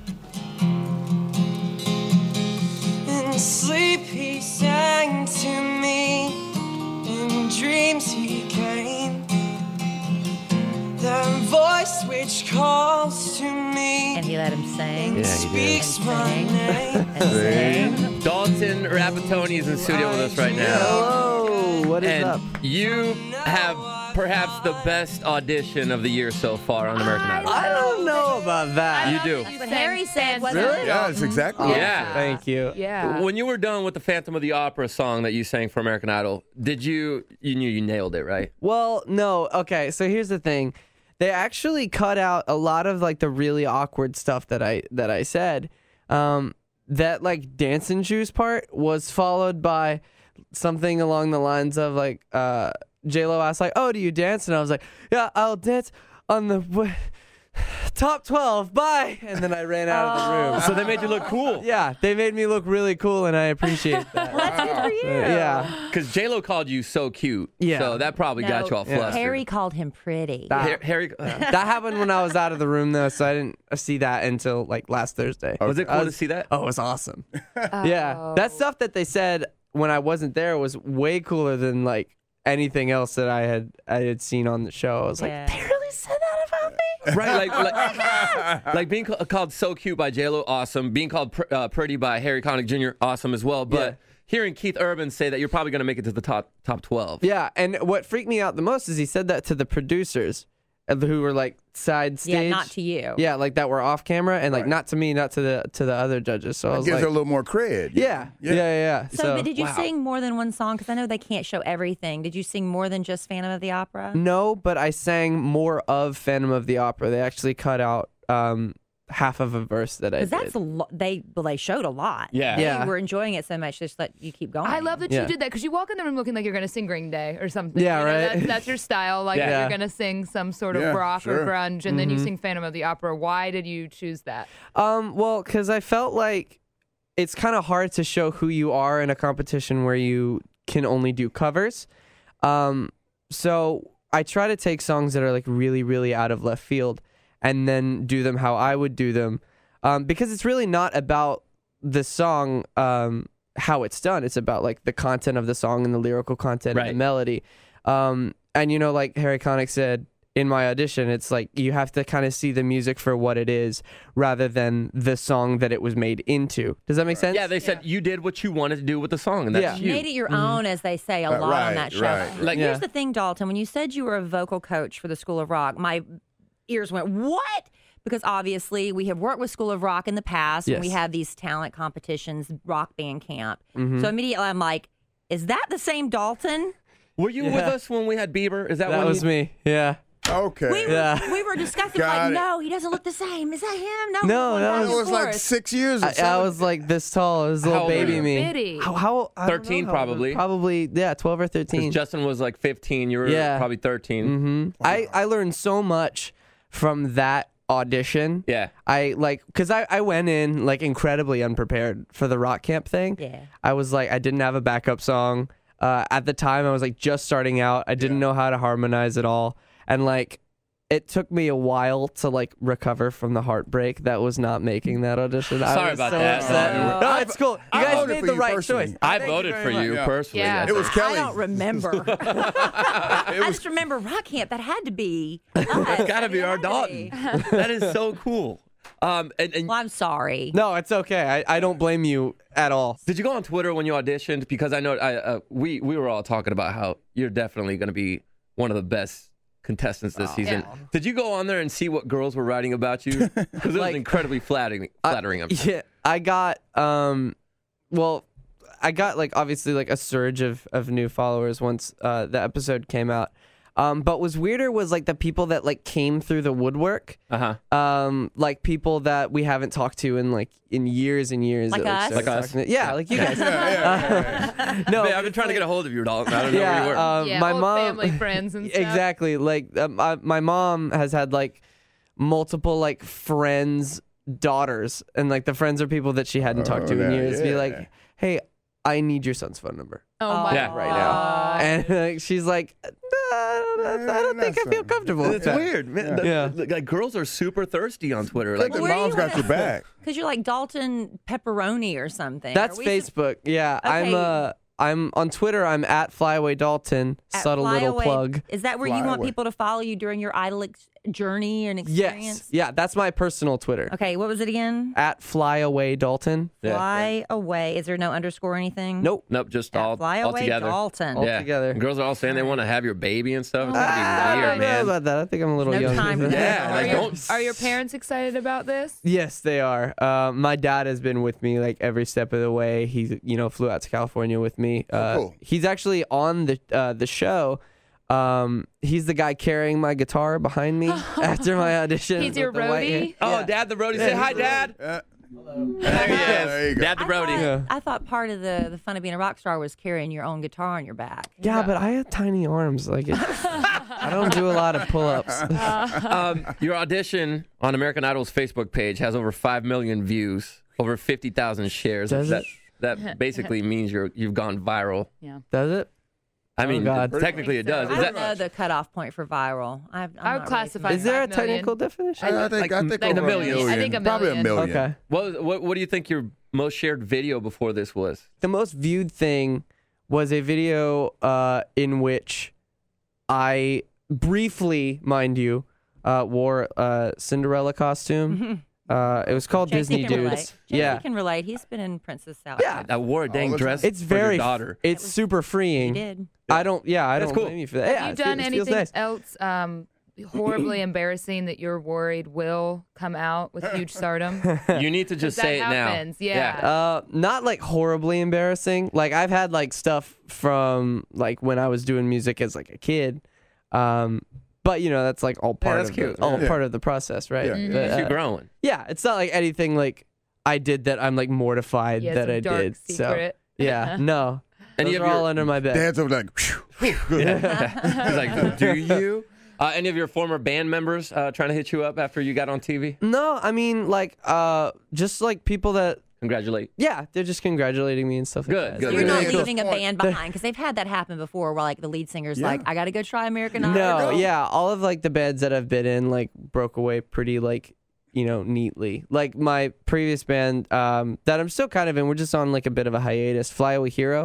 In sleep he sang to me, in dreams he came. The voice which calls to me And he let him sing. Yeah, he did. speaks my name. Dalton Rapatoni is in studio with us right now. Hello. What is And up? you have perhaps the best audition of the year so far on American Idol. I don't know about that. You do. That's what Harry said, wasn't Really? it? Yeah, that's exactly what Yeah. Thank you. Yeah. When you were done with the Phantom of the Opera song that you sang for American Idol, you knew you nailed it, right? Well, no. Okay, so here's the thing. They actually cut out a lot of the really awkward stuff that I said. That dancing shoes part was followed by something along the lines of J-Lo asked oh, do you dance? And I was like, yeah, I'll dance on the top 12. Bye. And then I ran out of the room. So they made you look cool. Yeah, they made me look really cool, and I appreciate that. Well, that's good for you. Yeah. Because J-Lo called you so cute. Yeah. So that probably got you all Yeah. flustered. Harry called him pretty. Harry That happened when I was out of the room, though, so I didn't see that until last Thursday. was it cool to see that? Oh, it was awesome. Yeah, that stuff that they said when I wasn't there was way cooler than anything else that I had seen on the show. I was Yeah. like, they really said that about me? Right, like being called So Cute by J-Lo, awesome. Being called Pretty by Harry Connick Jr., awesome as well. But hearing Keith Urban say that you're probably going to make it to the top 12. Yeah, and what freaked me out the most is he said that to the producers who were like side stage. Yeah, not to you. Yeah, like that were off camera, and like not to me, not to the other judges. So I was gives like, her a little more cred. Yeah. So but did you sing more than one song? Because I know they can't show everything. Did you sing more than just Phantom of the Opera? No, but I sang more of Phantom of the Opera. They actually cut out half of a verse that I did. Because that's they showed a lot. Yeah. They were enjoying it so much, just let you keep going. I love that you did that because you walk in the room looking like you're going to sing Green Day or something. Yeah, You know, right. That's your style. Like you're going to sing some sort of rock or grunge, and then you sing Phantom of the Opera. Why did you choose that? Well, because I felt like it's kind of hard to show who you are in a competition where you can only do covers. So I try to take songs that are like really, really out of left field and then do them how I would do them. Because it's really not about the song, how it's done. It's about like the content of the song and the lyrical content and the melody. And you know, like Harry Connick said in my audition, it's like you have to kind of see the music for what it is rather than the song that it was made into. Does that make sense? Yeah, they said you did what you wanted to do with the song, and that's you made it your own, as they say a lot on that show. Like, here's the thing, Dalton. When you said you were a vocal coach for the School of Rock, my ears went, what? Because obviously we have worked with School of Rock in the past, and we have these talent competitions, rock band camp. So immediately I'm like, is that the same Dalton? Were you with us when we had Bieber? Is that That was me. Yeah. Okay. We were discussing, like, no, he doesn't look the same. Is that him? No, that was like 6 years or I was like this tall. It was little baby me. Bitty. How I don't 13 know. probably. Probably, 12 or 13. Because Justin was like 15. You were probably 13. I learned so much from that audition. Yeah. Because I went in like incredibly unprepared for the rock camp thing. Yeah. I was like, I didn't have a backup song. At the time, I was like just starting out. I didn't know how to harmonize at all. And like, it took me a while to like recover from the heartbreak that was not making that audition. Sorry about that. No, it's cool. You guys made the right choice. I voted for you personally. Yeah. It was Kelly. I don't remember. I just remember rock camp. That had to be us. It's got to be our It had to Dalton. be. That is so cool. Well, I'm sorry. No, it's okay. I don't blame you at all. Did you go on Twitter when you auditioned? Because I know we were all talking about how you're definitely going to be one of the best contestants this season. Yeah. Did you go on there and see what girls were writing about you? Because it was incredibly flattering. Yeah, I got I got like obviously like a surge of new followers once the episode came out. But what was weirder was like the people that like came through the woodwork. Like people that we haven't talked to in years and years. Like that, us? Like us? Yeah, like you guys. No, I've been trying to get a hold of you, Dalton. I don't know where you were. Yeah, my old mom, family, friends, and stuff. Exactly. Like my mom has had like multiple like friends' daughters, and like the friends are people that she hadn't talked to in years. Be like, hey, I need your son's phone number. Oh my Yeah. Right now. And she's like, I don't think I feel comfortable. It's weird, man. Like girls are super thirsty on Twitter. Like, Their mom's got your back. Because you're like Dalton Pepperoni or something. That's Are we Facebook. Yeah, Okay. I'm on Twitter. I'm at Flyaway Dalton. at Subtle little Flyaway? plug. Is that where you want Flyaway. people to follow you during your idol journey and experience? Yes. Yeah, that's my personal Twitter. Okay, what was it again? At Flyaway Dalton. Fly away. Is there no underscore or anything? Nope. nope, just all Flyaway together. Dalton. All Yeah. together. And girls are all saying they want to have your baby and stuff. It's I gonna be don't weird, know man. about that. I think I'm a little No young. time for that. Yeah, like, don't. Are your parents excited about this? Yes, they are. My dad has been with me like every step of the way. He, flew out to California with me. Cool. He's actually on the show. He's the guy carrying my guitar behind me after my audition. He's your with the white hair. roadie? Oh, Dad the roadie. Say hi, Dad. There he is. There you go. Dad the roadie. I thought part of the fun of being a rock star was carrying your own guitar on your back. Yeah, but I have tiny arms. Like, I don't do a lot of pull-ups. Your audition on American Idol's Facebook page has over 5 million views, over 50,000 shares. Does it? That basically means you've gone viral. Yeah. Does it? I mean, God. technically it does. I Is don't that know the cutoff point for viral. I would classify. Is there a 5 million. technical definition? I think like over in the millions. I think a Probably a million. million. Okay. what do you think your most shared video before this was? The most viewed thing was a video in which I briefly, mind you, wore a Cinderella costume. It was called Disney Dudes. Yeah, can relate. He's been in Princess Salad. Yeah, I wore a dang dress. It's for very your daughter. It's super freeing. You did. I don't That's cool. blame you for that. Have you done anything else horribly embarrassing that you're worried will come out with huge stardom? You need to just say it happens. now. Yeah. Not like horribly embarrassing. Like I've had like stuff from like when I was doing music as like a kid. But you know that's like all part that's of cute. part of the process, right? Yeah. But, You're growing. yeah, it's not like anything like I did that I'm like mortified Yeah, that some I dark did. secret. So yeah, no. And Those you are have all under my bed. Dad's over like, He's like, do you? Any of your former band members trying to hit you up after you got on TV? No, I mean like just like people that Congratulate. yeah, they're just congratulating me and stuff like Good, that. good. You're not Yeah. leaving a band behind because they've had that happen before, where like the lead singer's like, "I got to go try American Idol." No, yeah, all of like the bands that I've been in like broke away pretty like neatly. Like my previous band that I'm still kind of in, we're just on like a bit of a hiatus. Fly Away Hero.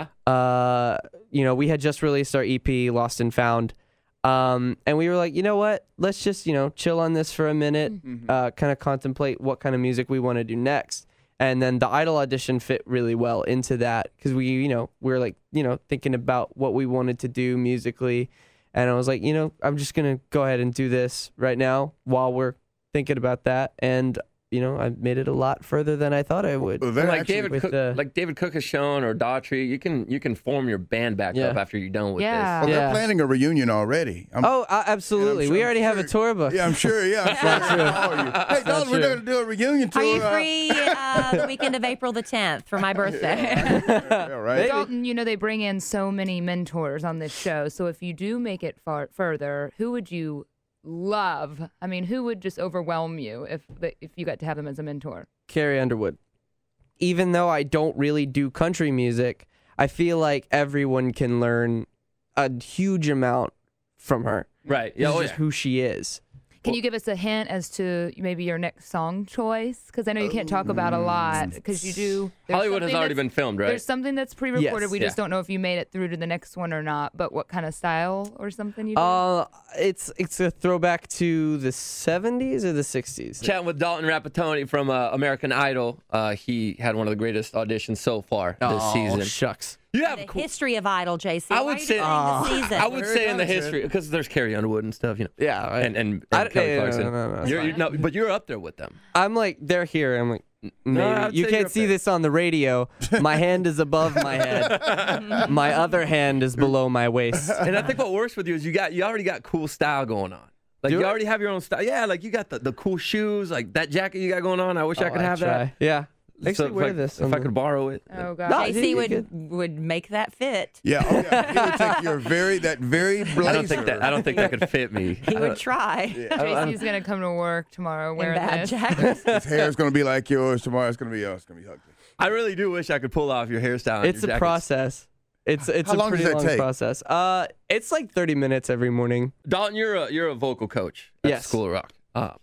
We had just released our EP Lost and Found. And we were like, you know what? Let's just, chill on this for a minute, kind of contemplate what kind of music we want to do next. And then the Idol audition fit really well into that because we were like, thinking about what we wanted to do musically. And I was like, I'm just going to go ahead and do this right now while we're thinking about that. And, I made it a lot further than I thought I would. Like David Cook has shown, or Daughtry, you can form your band back up after you're done with this. Well, they're planning a reunion already. Absolutely. We already have a tour book. Yeah, I'm sure. Yeah, I'm sure. Hey, Dalton, we're going to do a reunion tour. Are you free the weekend of April the 10th for my birthday? Yeah, right. Dalton, they bring in so many mentors on this show. So if you do make it further, who would you love? I mean, who would just overwhelm you if you got to have them as a mentor? Carrie Underwood. Even though I don't really do country music, I feel like everyone can learn a huge amount from her. Right. Yeah, just who she is. Can you give us a hint as to maybe your next song choice? Because I know you can't talk about a lot because you do. Hollywood has already been filmed, right? There's something that's pre-recorded. Yes. We just don't know if you made it through to the next one or not. But what kind of style or something you do? It's a throwback to the 70s or the 60s. Chatting with Dalton Rapatoni from American Idol. He had one of the greatest auditions so far this season. Shucks. You have the history of Idol, JC. I would say the season? I would say in the history because there's Carrie Underwood and stuff, Yeah, right. and Kelly Clarkson. No, but you're up there with them. I'm like, they're here. I'm like, maybe. I'd You say can't you're see up there. this on the radio. My hand is above my head. My other hand is below my waist. And I think what works with you is you already got cool style going on. Like Do you I? already have your own style. Yeah, like you got the cool shoes, like that jacket you got going on. I wish I could have that. Yeah. Actually, So wear if this. if I could borrow it. Oh God. No, JC good. would make that fit. Yeah, he would take your very blazer. I don't think that could fit me. He would try. JC's gonna come to work tomorrow In wearing bad this. jackets. His hair's going to be like yours tomorrow. It's going to be ugly. I really do wish I could pull off your hairstyle. and It's your a jackets. process. It's How a long does pretty that long take? process. It's like 30 minutes every morning. Dalton, you're a vocal coach at Yes. School of Rock.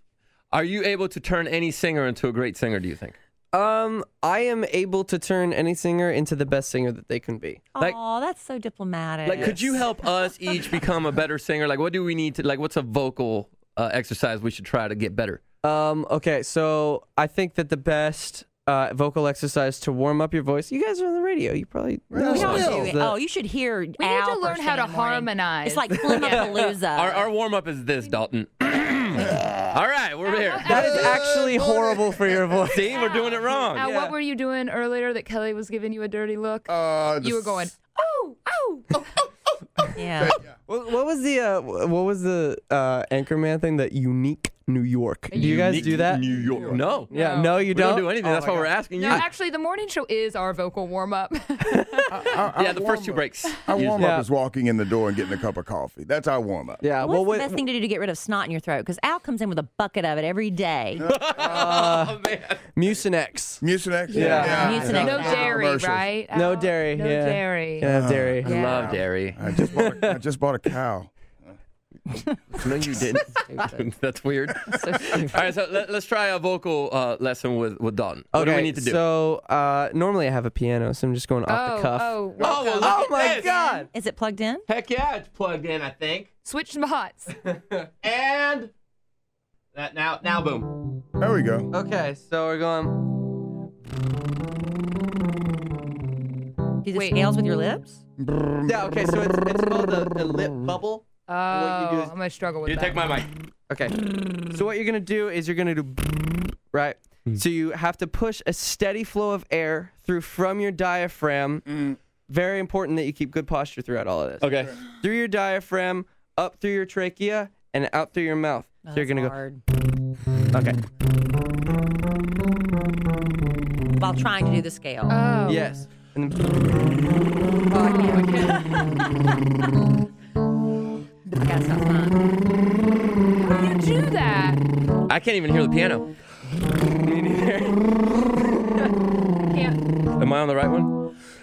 Are you able to turn any singer into a great singer, do you think? I am able to turn any singer into the best singer that they can be. Oh, that's so diplomatic. Like, could you help us each become a better singer? Like, what do we need to, like, what's a vocal exercise we should try to get better? Okay, so I think that the best vocal exercise to warm up your voice. You guys are on the radio. You probably know We don't songs do it. that- Oh, you should hear. We need to learn how to harmonize. It's like Flimapalooza. Our warm up is this, Dalton. All right, we're here. That is actually horrible for your voice. See, we're doing it wrong. Now, what were you doing earlier that Kelly was giving you a dirty look? You were going, oh. Yeah. What was the Anchorman thing? That unique New York. Do you guys do that? New York. No. Yeah. No, you We don't don't do anything. That's why we're asking you. No, actually, the morning show is our vocal warm up. Yeah, the first two breaks. Our warm up is walking in the door and getting a cup of coffee. That's our warm up. Yeah. What's the best thing to do to get rid of snot in your throat? Because Al comes in with a bucket of it every day. Oh, man. Mucinex. Mucinex? Yeah. Mucinex. No Al. dairy, Commercials. right? No Al? dairy. No yeah. dairy. Can have dairy. I love dairy. I just bought a cow. No, you didn't. That's weird. All right, so let's try a vocal lesson with Dalton. What do we need to do? So normally I have a piano, so I'm just going off the cuff. well, look at my this. God! Is it plugged in? Heck yeah, it's plugged in, I think. Switch spots. And Now, boom. There we go. Okay, so we're going. Do the scales with your lips? Yeah, okay, so it's called the lip bubble. Oh, What you do is- I'm gonna struggle with You that. take my mic. Okay. So what you're going to do is you're going to do, right? So you have to push a steady flow of air through from your diaphragm. Very important that you keep good posture throughout all of this. Okay. Through your diaphragm, up through your trachea, and out through your mouth. So you're going to go. Okay. While trying to do the scale. Oh. Yes. And then, Oh, I can't. That sounds fun. How do you do that? I can't even hear the piano. me neither. Can't. Am I on the right one?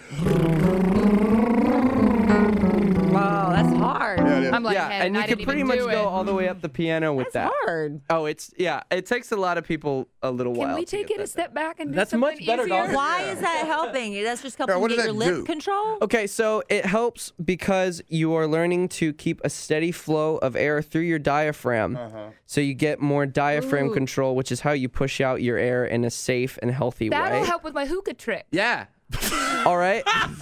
Wow, that's hard. I'm like, Yeah, hey, and you I can didn't pretty even much do go it. all the way up the piano with That's that. hard. Oh, it takes a lot of people a little while. Can we to take get it a that step back and do That's something much better, easier? dog. Why is that helping? That's just helping what you does get your that lip do? control? Okay, so it helps because you are learning to keep a steady flow of air through your diaphragm. So you get more diaphragm Ooh. control, which is how you push out your air in a safe and healthy That'll way. help with my hookah trick. Yeah. All right.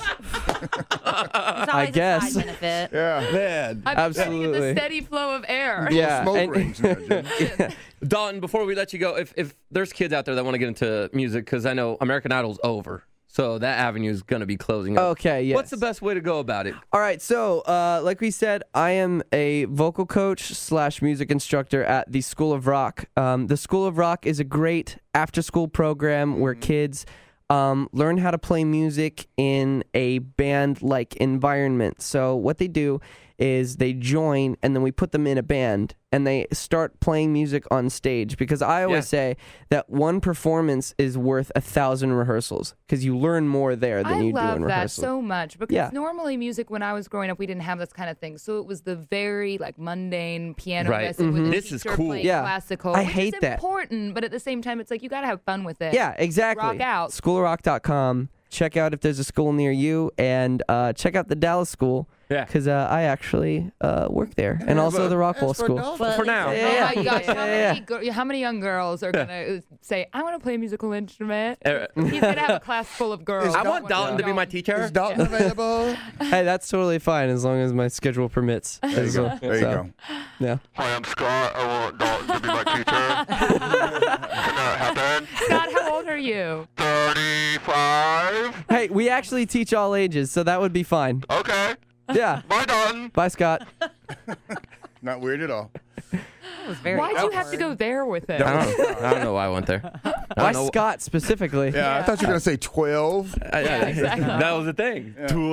It's always guess. a side benefit. Yeah. Man. I'm trying to get Absolutely. the steady flow of air. Yeah. Smoke and- rings now, Jim. Dalton, before we let you go, if there's kids out there that want to get into music, because I know American Idol's over, so that avenue is going to be closing up. Okay, yes. What's the best way to go about it? All right, so like we said, I am a vocal coach / music instructor at the School of Rock. The School of Rock is a great after-school program where kids learn how to play music in a band-like environment. So what they do is they join, and then we put them in a band, and they start playing music on stage. Because I always say that one performance is worth 1,000 rehearsals, because you learn more there than you do I in love that rehearsal. so much because Yeah. normally music when I was growing up we didn't have this kind of thing. So it was the very like mundane piano Right. lesson with the This is teacher cool. playing Yeah. classical. I which hate is that. important, but at the same time it's like you got to have fun with it. Yeah, exactly. Rock out. SchoolofRock.com. Check out if there's a school near you, and check out the Dallas School. Yeah. Because I actually work there, and also the Rockwell School. For now. Yeah. Oh my gosh, Yeah. how many young girls are going to say, I want to play a musical instrument? Uh, He's going to have a class full of girls. I want Dalton to be my teacher. Is Dalton available? Hey, that's totally fine as long as my schedule permits. There you go. There you go. Yeah. Hi, I'm Scott. I want Dalton to be my teacher. Can that happen? Scott, how old are you? 35. Hey, we actually teach all ages, so that would be fine. Okay. Yeah. Bye, Dalton. Bye, Scott. Not weird at all. That was very Why'd you have to go there with it? I don't know why I went there. Why Scott specifically? Yeah, I thought you were going to say 12. That was the thing.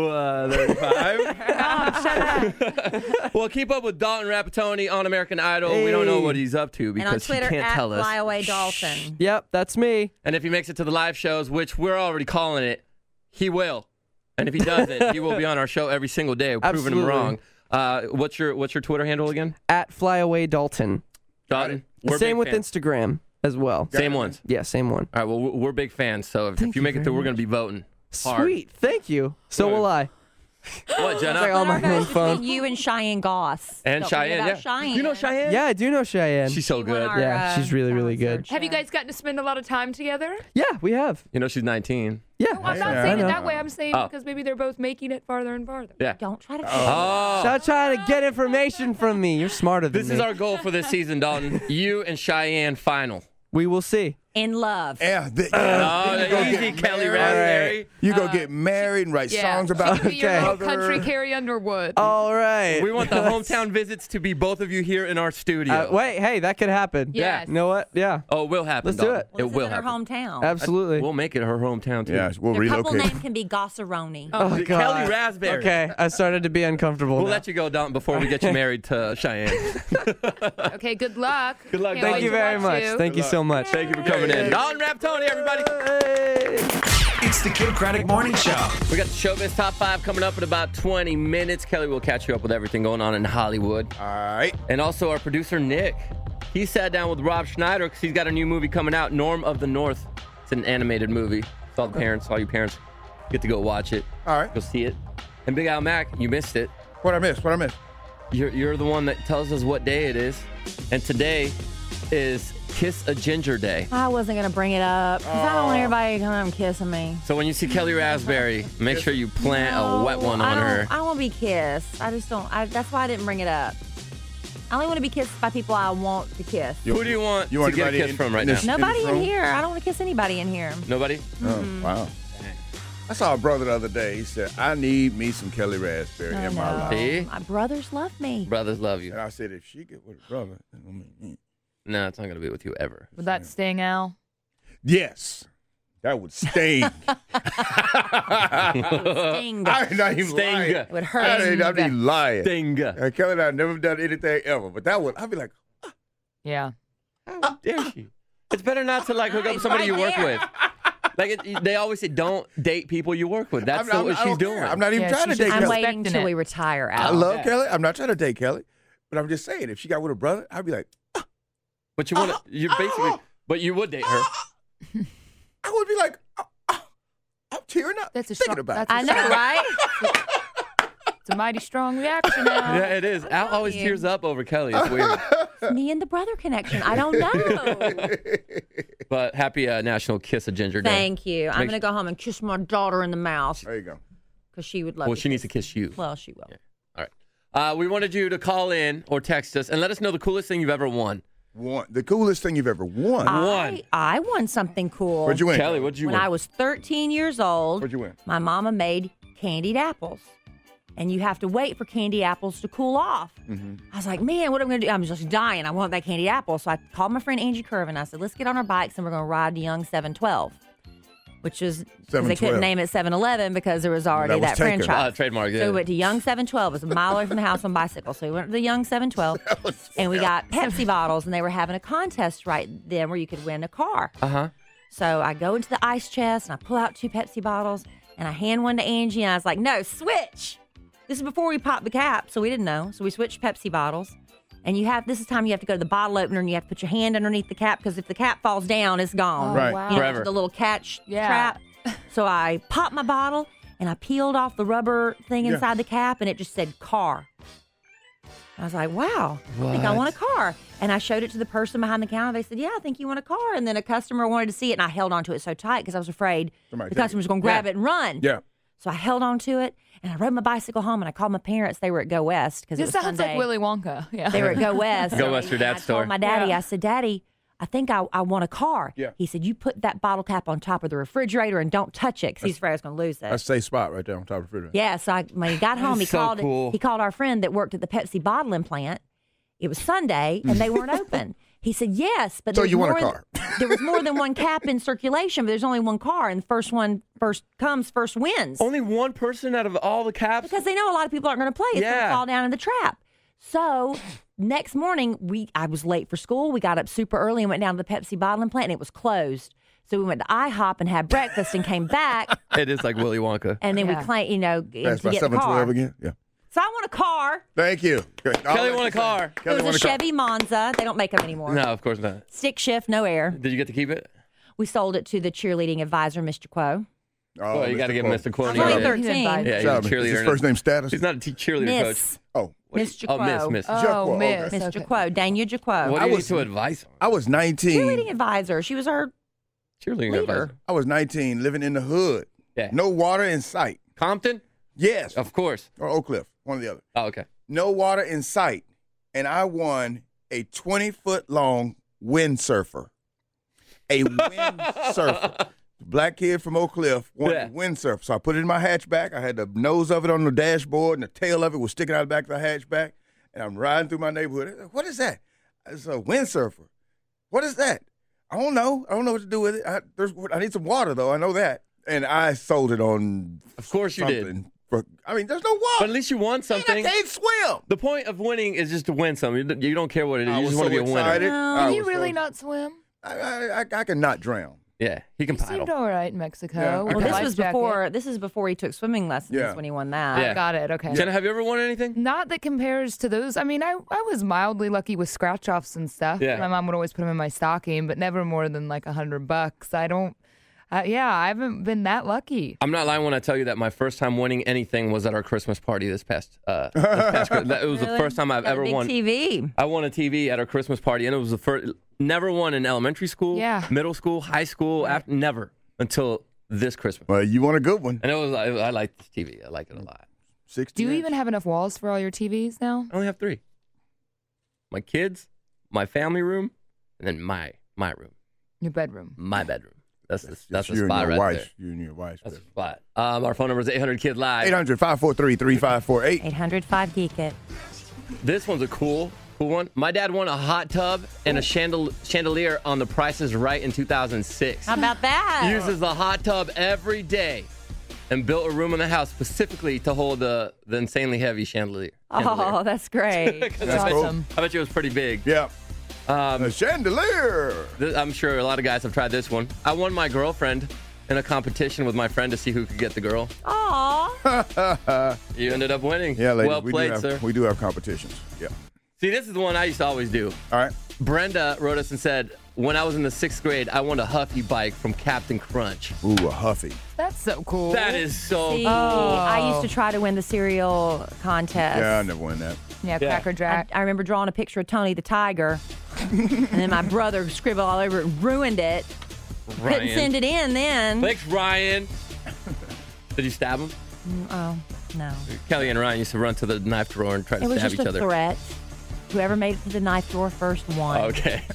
35. Well, keep up with Dalton Rapatoni on American Idol. We don't know what he's up to And on because he Twitter can't at tell us. Flyaway Dalton. Yep, that's me. And if he makes it to the live shows, which we're already calling it, he will. And if he doesn't, he will be on our show every single day, proving him wrong. What's your Twitter handle again? At Flyaway Dalton. Dalton. We're Same big with fans. Instagram as well. Same ones. Yeah, same one. All right. Well, we're big fans. So if you make it through, we're going to be voting. Hard. Sweet. Thank you. So will I. What, Jenna? It's like on my Twitter own vote phone. between you and Cheyenne Goss. And Don't forget Cheyenne, about yeah. Cheyenne. You know Cheyenne? Yeah, I do know Cheyenne. She's so good. our, Yeah, she's really, really good. Have you guys gotten to spend a lot of time together? Yeah, we have. You know she's 19. Yeah. No, I'm not Yeah. saying I it know. that way. I'm saying Oh. because maybe they're both making it farther and farther. Yeah. Don't try to. Stop trying to get information from me. You're smarter than This me. is our goal for this season, Dalton. You and Cheyenne final. We will see. In love. Yeah. Oh, then you go easy, get Kelly married. Raspberry. You go get married and write songs She about could be your Okay. little country Carrie Underwood. All right. We want the hometown visits to be both of you here in our studio. Wait, hey, that could happen. Yes. You know what? Yeah. Oh, it will happen. Let's do Dalton. it. It will in her happen. hometown. Absolutely. We'll make it her hometown too. Yeah, we'll Their couple relocate. name can be Gossaroni. Oh, Kelly God. Raspberry. Okay, I started to be uncomfortable. We'll now. let you go, Dalton, before we get you married to Cheyenne. Okay, good luck. Good luck, Can't Dalton. wait Thank you to very watch much. you. Thank you so much. Thank you for coming in. Dalton Rapatoni, everybody. It's the Kid Craddock Morning Show. We got the Showbiz Top 5 coming up in about 20 minutes. Kelly will catch you up with everything going on in Hollywood. All right. And also our producer, Nick. He sat down with Rob Schneider because he's got a new movie coming out, Norm of the North. It's an animated movie. So all you parents get to go watch it. All right. Go see it. And Big Al Mac, you missed it. What I missed? You're the one that tells us what day it is. And today is Kiss a Ginger Day. I wasn't going to bring it up because I don't want everybody to come up and kissing me. So when you see Kelly Raspberry, make sure you plant a wet one on her. I won't be kissed. I just don't. That's why I didn't bring it up. I only want to be kissed by people I want to kiss. Who do you want to get a kiss from right now? Nobody in here. I don't want to kiss anybody in here. Nobody? Oh, wow. I saw a brother the other day. He said, I need me some Kelly Raspberry in my life. See? My brothers love me. Brothers love you. And I said, if she get with a brother, no, it's not going to be with you ever. Would that sting, Al? Yes. That would sting. Sting. I'm not even Sting. lying. It would hurt. I'm not even lying. Sting. Kelly and I have never done anything ever, but that would, I'd be like, Yeah. How dare she? It's better not to hook up with somebody you work with. They always say, don't date people you work with. That's what she's doing. I'm not even trying to date I'm Kelly. waiting until we retire, Al. I love Kelly. I'm not trying to date Kelly, but I'm just saying, if she got with a brother, I'd be like, but you want to, you basically, but you would date her. I would be like, I'm tearing up. That's a thinking strong, about that's it. a I know, right? It's a mighty strong reaction, Al. Yeah, it is. Al always tears up over Kelly. It's weird. It's me and the brother connection. I don't know. But happy National Kiss a Ginger Day. Thank you. I'm going to go home and kiss my daughter in the mouth. There you go. Because she would love Well, to she needs to kiss you. Well, she will. Yeah. All right. We wanted you to call in or text us and let us know the coolest thing you've ever won. The coolest thing you've ever won. I won something cool. What'd you win? Kelly, what'd you win? When I was 13 years old, What'd you win? my mama made candied apples. And you have to wait for candy apples to cool off. Mm-hmm. I was like, man, what am I going to do? I'm just dying. I want that candy apple. So I called my friend Angie Curvin. I said, let's get on our bikes and we're going to ride to Young 712, which is because they couldn't name it 7-Eleven because there was already that franchise. Trademark, yeah. So we went to Young 712. It was a mile away from the house on bicycle. So we went to the Young 712 and we got Pepsi bottles and they were having a contest right then where you could win a car. Uh-huh. So I go into the ice chest and I pull out 2 Pepsi bottles and I hand one to Angie and I was like, no, switch. This is before we popped the cap, so we didn't know. So we switched Pepsi bottles. And this is time you have to go to the bottle opener and you have to put your hand underneath the cap because if the cap falls down, it's gone. Right. Wow. You know, Forever. the little catch trap. So I popped my bottle and I peeled off the rubber thing inside the cap and it just said car. I was like, wow, I think I want a car. And I showed it to the person behind the counter. They said, yeah, I think you want a car. And then a customer wanted to see it and I held onto it so tight because I was afraid the customer was going to grab it and run. Yeah. So I held on to it, and I rode my bicycle home, and I called my parents. They were at Go West because it This was sounds Sunday. like Willy Wonka. Yeah. They were at Go West. Go West, your dad's I store. told my daddy, I said, Daddy, I think I want a car. Yeah. He said, you put that bottle cap on top of the refrigerator and don't touch it because he's afraid I was going to lose it. That's a safe spot right there on top of the refrigerator. Yeah, so when he got home, he so called cool. he called our friend that worked at the Pepsi bottling plant. It was Sunday, and they weren't open. He said, yes, but So there was you want a more car? there was more than one cap in circulation, but there's only one car, and the first comes, first wins. Only one person out of all the caps? Because they know a lot of people aren't going to play. It's going to fall down in the trap. So next morning, I was late for school. We got up super early and went down to the Pepsi bottling plant, and it was closed. So we went to IHOP and had breakfast and came back. It is like Willy Wonka. And then we claimed, to That's by get the car. 712 again? Yeah. So I want a car. Thank you. Kelly want a car. It was a Chevy Monza. They don't make them anymore. No, of course not. Stick shift, no air. Did you get to keep it? We sold it to the cheerleading advisor, Mr. Quo. Oh, you got to give Mr. Quo. I'm only 13. Yeah, he's a cheerleader. Is his first name status? He's not a cheerleader Miss. coach. Oh. Miss Jaquo. Miss. Oh, Miss. Miss Okay. Jaquo. Dania Jaquo. What do you need to advise on? I was 19. Cheerleading advisor. She was our Cheerleading leader. advisor. I was 19, living in the hood. Yeah. No water in sight. Compton? Yes. Of course. Or Oak Cliff, one or the other. Oh, okay. No water in sight. And I won a 20-foot-long windsurfer. A windsurfer. Black kid from Oak Cliff wanted a windsurfer. So I put it in my hatchback. I had the nose of it on the dashboard, and the tail of it was sticking out the back of the hatchback. And I'm riding through my neighborhood. What is that? It's a windsurfer. What is that? I don't know. I don't know what to do with it. I need some water, though. I know that. And I sold it on. Of course you did. There's no water. But at least you won something. I can't swim. The point of winning is just to win something. You don't care what it is. I You was just want to so be a winner. excited. Can you really not swim? I can not drown. Yeah, he can You paddle. seemed all right in Mexico. Yeah, with Well, a life jacket. this is before he took swimming lessons Yeah. when he won that. Yeah. Got it. Okay. Jenna, have you ever won anything? Not that compares to those. I mean, I was mildly lucky with scratch offs and stuff. Yeah. My mom would always put them in my stocking, but never more than like $100. I don't. I haven't been that lucky. I'm not lying when I tell you that my first time winning anything was at our Christmas party this past Christmas. It was the first time I've Got a ever big won. TV. I won a TV at our Christmas party, and it was the first. Never won in elementary school, middle school, high school, never until this Christmas. Well, you want a good one. And I like this TV. I like it a lot. 60 Do you even have enough walls for all your TVs now? I only have 3. My kids, my family room, and then my room. Your bedroom. My bedroom. That's the you spot and your right wife. there. You and your wife. That's the spot. Our phone number is 800-KID-LIVE. 800-543-3548. 800-5-GEEK-IT. This one's a cool one. My dad won a hot tub and a chandelier on The Price is Right in 2006. How about that? Uses the hot tub every day and built a room in the house specifically to hold the insanely heavy chandelier. Oh, that's great. That's awesome. I bet you it was pretty big. Yeah. A chandelier. I'm sure a lot of guys have tried this one. I won my girlfriend in a competition with my friend to see who could get the girl. Aw. You ended up winning. Yeah, ladies. Well played, sir. We do have competitions. Yeah. See, this is the one I used to always do. All right. Brenda wrote us and said, when I was in the 6th grade, I won a Huffy bike from Captain Crunch. Ooh, a Huffy. That's so cool. That is so See, cool. I used to try to win the cereal contest. Yeah, I never won that. Yeah, Cracker Jack. I remember drawing a picture of Tony the Tiger, and then my brother scribbled all over it and ruined it. Ryan. Couldn't send it in then. Thanks, Ryan. Did you stab him? Oh, no. Kelly and Ryan used to run to the knife drawer and try to It was stab just each a other. threat. Whoever made it to the knife drawer first won. Okay.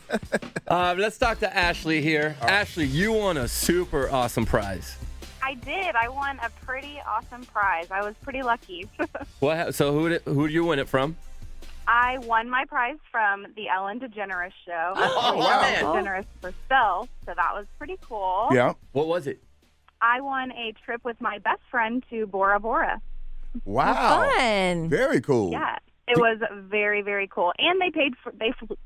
Let's talk to Ashley here. Ashley, you won a super awesome prize. I did. I won a pretty awesome prize. I was pretty lucky. So who do you win it from? I won my prize from the Ellen DeGeneres show. Oh, wow. Ellen DeGeneres herself, so that was pretty cool. Yeah. What was it? I won a trip with my best friend to Bora Bora. Wow. Fun. Very cool. Yeah, it was very, very cool. And they flew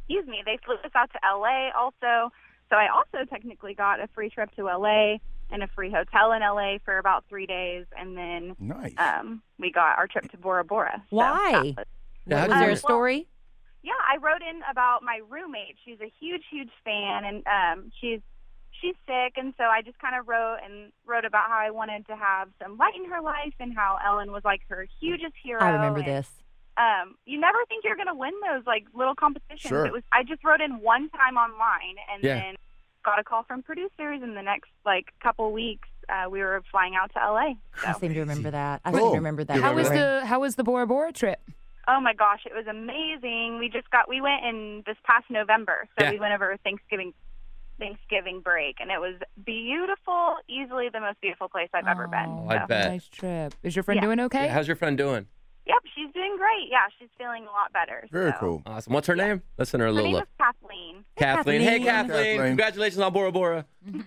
us out to LA also. So I also technically got a free trip to LA and a free hotel in LA for about 3 days, and then nice. We got our trip to Bora Bora. Why? Yeah, Was there a story? Yeah, I wrote in about my roommate. She's a huge, huge fan, and she's sick, and so I just kind of wrote about how I wanted to have some light in her life and how Ellen was like her hugest hero. I remember and, this. You never think you're going to win those like little competitions. Sure. I just wrote in one time online, and Yeah. then got a call from producers, and the next like couple weeks we were flying out to LA. I So. seem to remember that. I seem Cool. to remember that. How was the Bora Bora trip? Oh my gosh, it was amazing. We went in this past November, so Yeah. we went over Thanksgiving break, and it was beautiful. Easily the most beautiful place I've ever been. Oh, I So. bet. Nice trip. Is your friend Yeah. doing okay? How's your friend doing? Yep, she's doing great. Yeah, she's feeling a lot better. Very so. cool. Awesome. What's her name? Let's send her a Her little name love. is Kathleen. Kathleen. Hey, Kathleen. Kathleen. Congratulations on Bora Bora.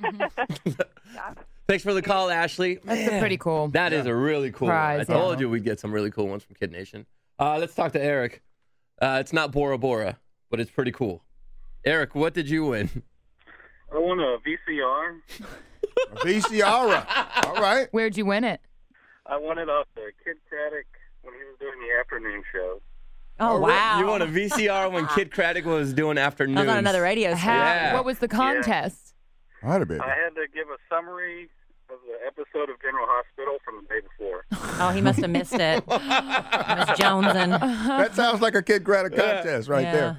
Thanks for the call, Ashley. That's a pretty cool. That is a really cool Prize, one. I told yeah. you we'd get some really cool ones from Kid Nation. Let's talk to Eric. It's not Bora Bora, but it's pretty cool. Eric, what did you win? I won a VCR. A VCR. All right. Where'd you win it? I won it off the Kid Craddock when he was doing the afternoon show. Oh, wow. You won a VCR when Kid Craddock was doing afternoons. I was on another radio station. Yeah. What was the contest? All right, baby. I had to give a summary of the episode of General Hospital from the day before. Oh, he must have missed it. Miss Joneson. That sounds like a Kid Craddock contest right there.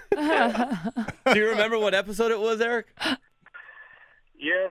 Do you remember what episode it was, Eric? Yes.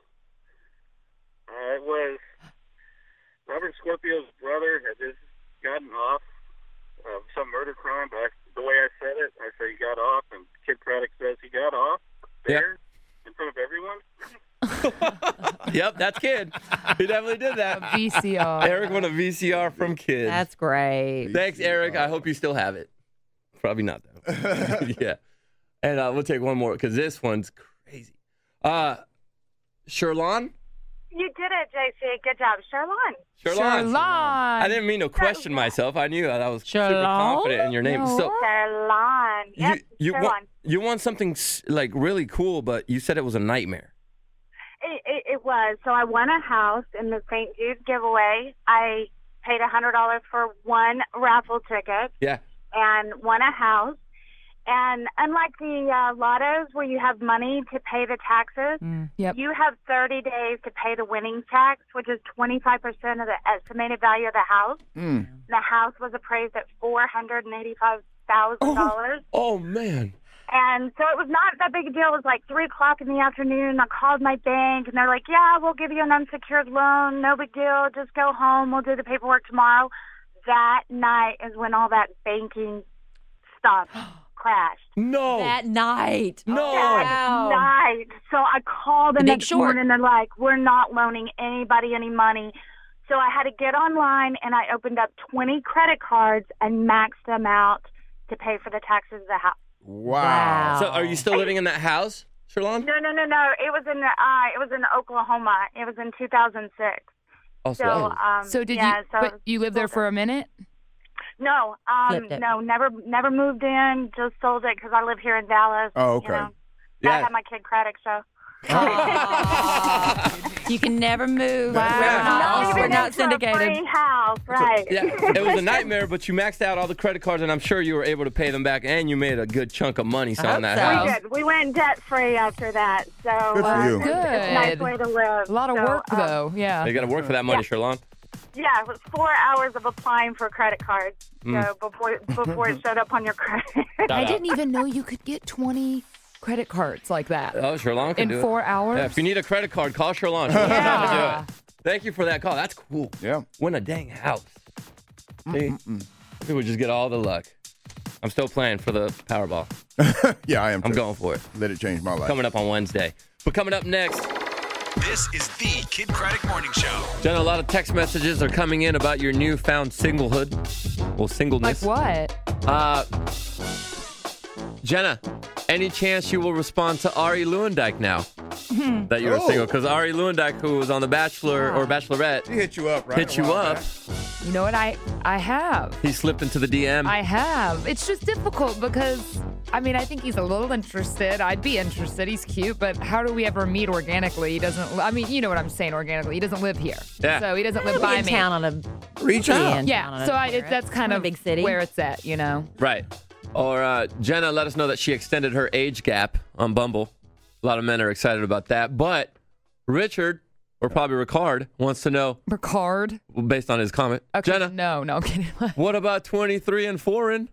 It was Robert Scorpio's brother had just gotten off of some murder crime, but the way I said it, I said he got off, and Kid Craddock says he got off there in front of everyone. Yep, that's Kid. He definitely did that. VCR. Eric won a VCR from Kid. That's great. Thanks, Eric. I hope you still have it. Probably not, though. Yeah. And we'll take one more because this one's crazy. Sherlon? You did it, JC. Good job, Sherlon. Sherlon. I didn't mean to question myself. I knew that I was super Sherlon? confident in your name. So Sherlon. Yep, Sherlon. you won something like really cool, but you said it was a nightmare. It was. So I won a house in the St. Jude giveaway. I paid $100 for one raffle ticket Yeah. and won a house. And unlike the lottos where you have money to pay the taxes, Yep. you have 30 days to pay the winning tax, which is 25% of the estimated value of the house. The house was appraised at $485,000. Oh, man. And so it was not that big a deal. It was like 3 o'clock in the afternoon. I called my bank, and they're like, yeah, we'll give you an unsecured loan. No big deal. Just go home. We'll do the paperwork tomorrow. That night is when all that banking stuff crashed. No. That night. No. That night. So I called the Big next Short. morning. They're like, we're not loaning anybody any money. So I had to get online, and I opened up 20 credit cards and maxed them out to pay for the taxes of the house. Wow. So are you still living in that house, Sherlon? No. It was in Oklahoma. It was in 2006. Oh, So did yeah, you? But you lived there for a minute? No, Flipped it. no, never moved in. Just sold it because I live here in Dallas. Oh, okay. You know, Yeah. I had my Kid Craddock show. You can never move. Not We're even not into a syndicated. free house, right? Yeah, it was a nightmare, but you maxed out all the credit cards, and I'm sure you were able to pay them back, and you made a good chunk of money selling that so. house. We did. We went debt free after that. So Good for you. It's a nice way to live. A lot of work, though. Yeah. You got to work for that money, Sherlon. Yeah, it was 4 hours of applying for credit cards. So before it showed up on your credit. I didn't even know you could get 20 credit cards like that. Oh, Sherlon can in do it. 4 hours. Yeah, if you need a credit card, call Sherlon. She'll know how to do it. Thank you for that call. That's cool. Yeah. Win a dang house. See? People just get all the luck. I'm still playing for the Powerball. Yeah, I am. I'm too. going for it. Let it change my life. Coming up on Wednesday. But coming up next, This is the Kid Craddock Morning Show. Jenna, a lot of text messages are coming in about your newfound singlehood. Well, singleness. Like what? Jenna, any chance you will respond to Ari Lewandijk now that you're single? Because Ari Lewandijk, who was on The Bachelor or Bachelorette, He hit you up, right? hit you up. You know what? I have. He slipped into the DM. I have. It's just difficult because, I mean, I think he's a little interested. I'd be interested. He's cute, but how do we ever meet organically? He doesn't, I mean, you know what I'm saying organically. He doesn't live here. Yeah. So he doesn't live Be by in me. town on a Reach out. Yeah. So that's kind Not a of big city. where it's at, you know? Right. Or Jenna let us know that she extended her age gap on Bumble. A lot of men are excited about that. But Richard, or probably Ricard, wants to know, Ricard? based on his comment, Okay, Jenna, no, I'm kidding. what about 23 and foreign?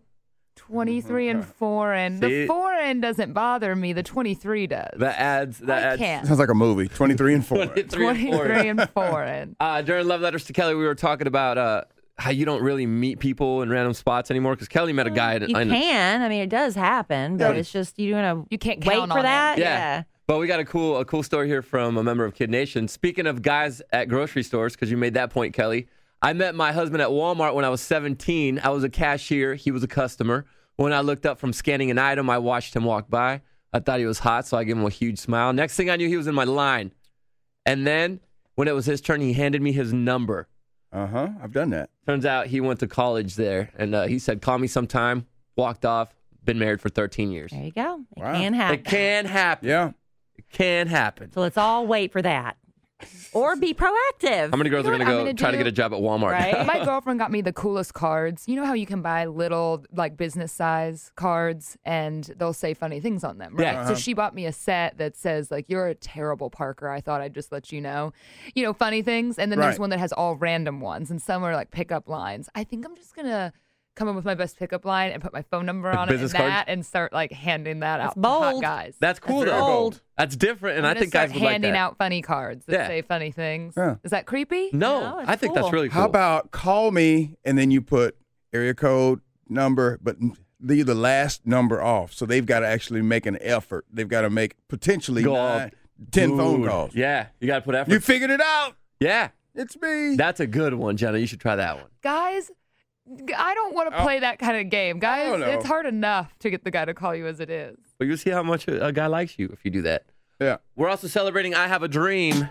23 and foreign. See? The foreign doesn't bother me. The 23 does. That adds. I can't. Sounds like a movie. 23 and 4. 23 and 23 and foreign. During Love Letters to Kelly, we were talking about how you don't really meet people in random spots anymore. Because Kelly met a guy. You can. I mean, it does happen, but it's just you can't wait count for on that. it. Yeah. But we got a cool story here from a member of Kid Nation. Speaking of guys at grocery stores, because you made that point, Kelly, I met my husband at Walmart when I was 17. I was a cashier. He was a customer. When I looked up from scanning an item, I watched him walk by. I thought he was hot, so I gave him a huge smile. Next thing I knew, he was in my line. And then when it was his turn, he handed me his number. Uh-huh. I've done that. Turns out he went to college there. And he said, call me sometime. Walked off. Been married for 13 years. There you go. It Wow. can happen. It can happen. Yeah. It can happen. So let's all wait for that. Or be proactive. How many girls You know are going what to I'm go gonna try to do? get a job at Walmart? Right? My girlfriend got me the coolest cards. You know how you can buy little, like, business size cards and they'll say funny things on them, right? Yeah. So she bought me a set that says, like, you're a terrible Parker. I thought I'd just let you know. You know, funny things. And then there's Right. one that has all random ones and some are, like, pickup lines. I think I'm just going to come up with my best pickup line and put my phone number on it and business cards? that and start, like, handing that out to bold. hot guys. That's cool, That's though. bold. That's different, and I'm I gonna think guys start would like handing that. out funny cards that Yeah. say funny things. Yeah. Is that creepy? No, it's I think that's cool. really cool. How about call me and then you put area code number, but leave the last number off. So they've got to actually make an effort. They've got to make potentially Go 10 phone Dude. calls. Yeah, you got to put effort. You figured it out. yeah, It's me. that's a good one, Jenna. You should try that one. Guys, I don't want to play that kind of game. Guys, don't know. it's hard enough to get the guy to call you as it is. But you'll see how much a guy likes you if you do that. Yeah. We're also celebrating I Have a Dream.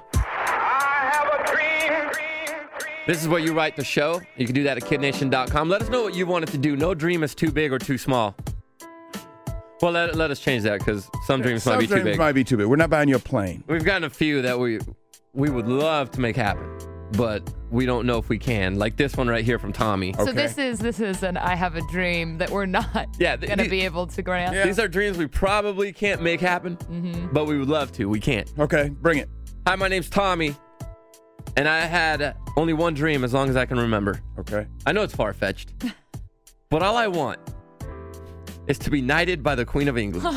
This is where you write the show. You can do that at kidnation.com. Let us know what you wanted to do. No dream is too big or too small. Well, let us change that because some dreams might be too big. Might be too big. We're not buying you a plane. We've gotten a few that we would love to make happen, but we don't know if we can. Like this one right here from Tommy. So this is an I have a dream that we're not Yeah, going to be able to grant. These are dreams we probably can't make happen, but we would love to. We can't. Okay, bring it. Hi, my name's Tommy, and I had only one dream as long as I can remember. Okay. I know it's far-fetched, but all I want is to be knighted by the Queen of England.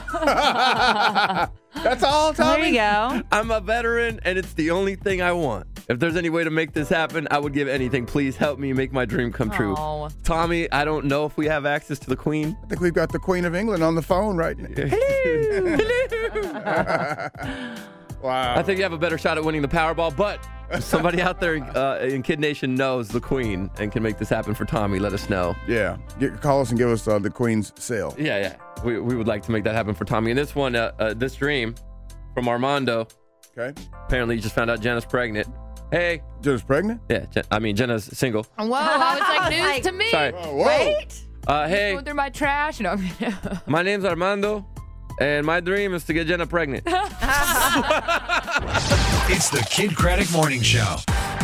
That's all, Tommy? There you go. I'm a veteran, and it's the only thing I want. If there's any way to make this happen, I would give anything. Please help me make my dream come true. Aw. Tommy, I don't know if we have access to the Queen. I think we've got the Queen of England on the phone right now. Wow. I think you have a better shot at winning the Powerball, but if somebody out there in Kid Nation knows the Queen and can make this happen for Tommy, let us know. Yeah. Call us and give us the Queen's cell. Yeah. We would like to make that happen for Tommy. And this one, this dream from Armando. Okay. Apparently, you just found out Jenna's pregnant. Hey. Jenna's pregnant? Yeah. Jenna's single. Whoa, that was like news to me. Sorry. Wait. Hey. Going through my trash. No. My name's Armando, and my dream is to get Jenna pregnant. It's the Kid Craddock Morning Show.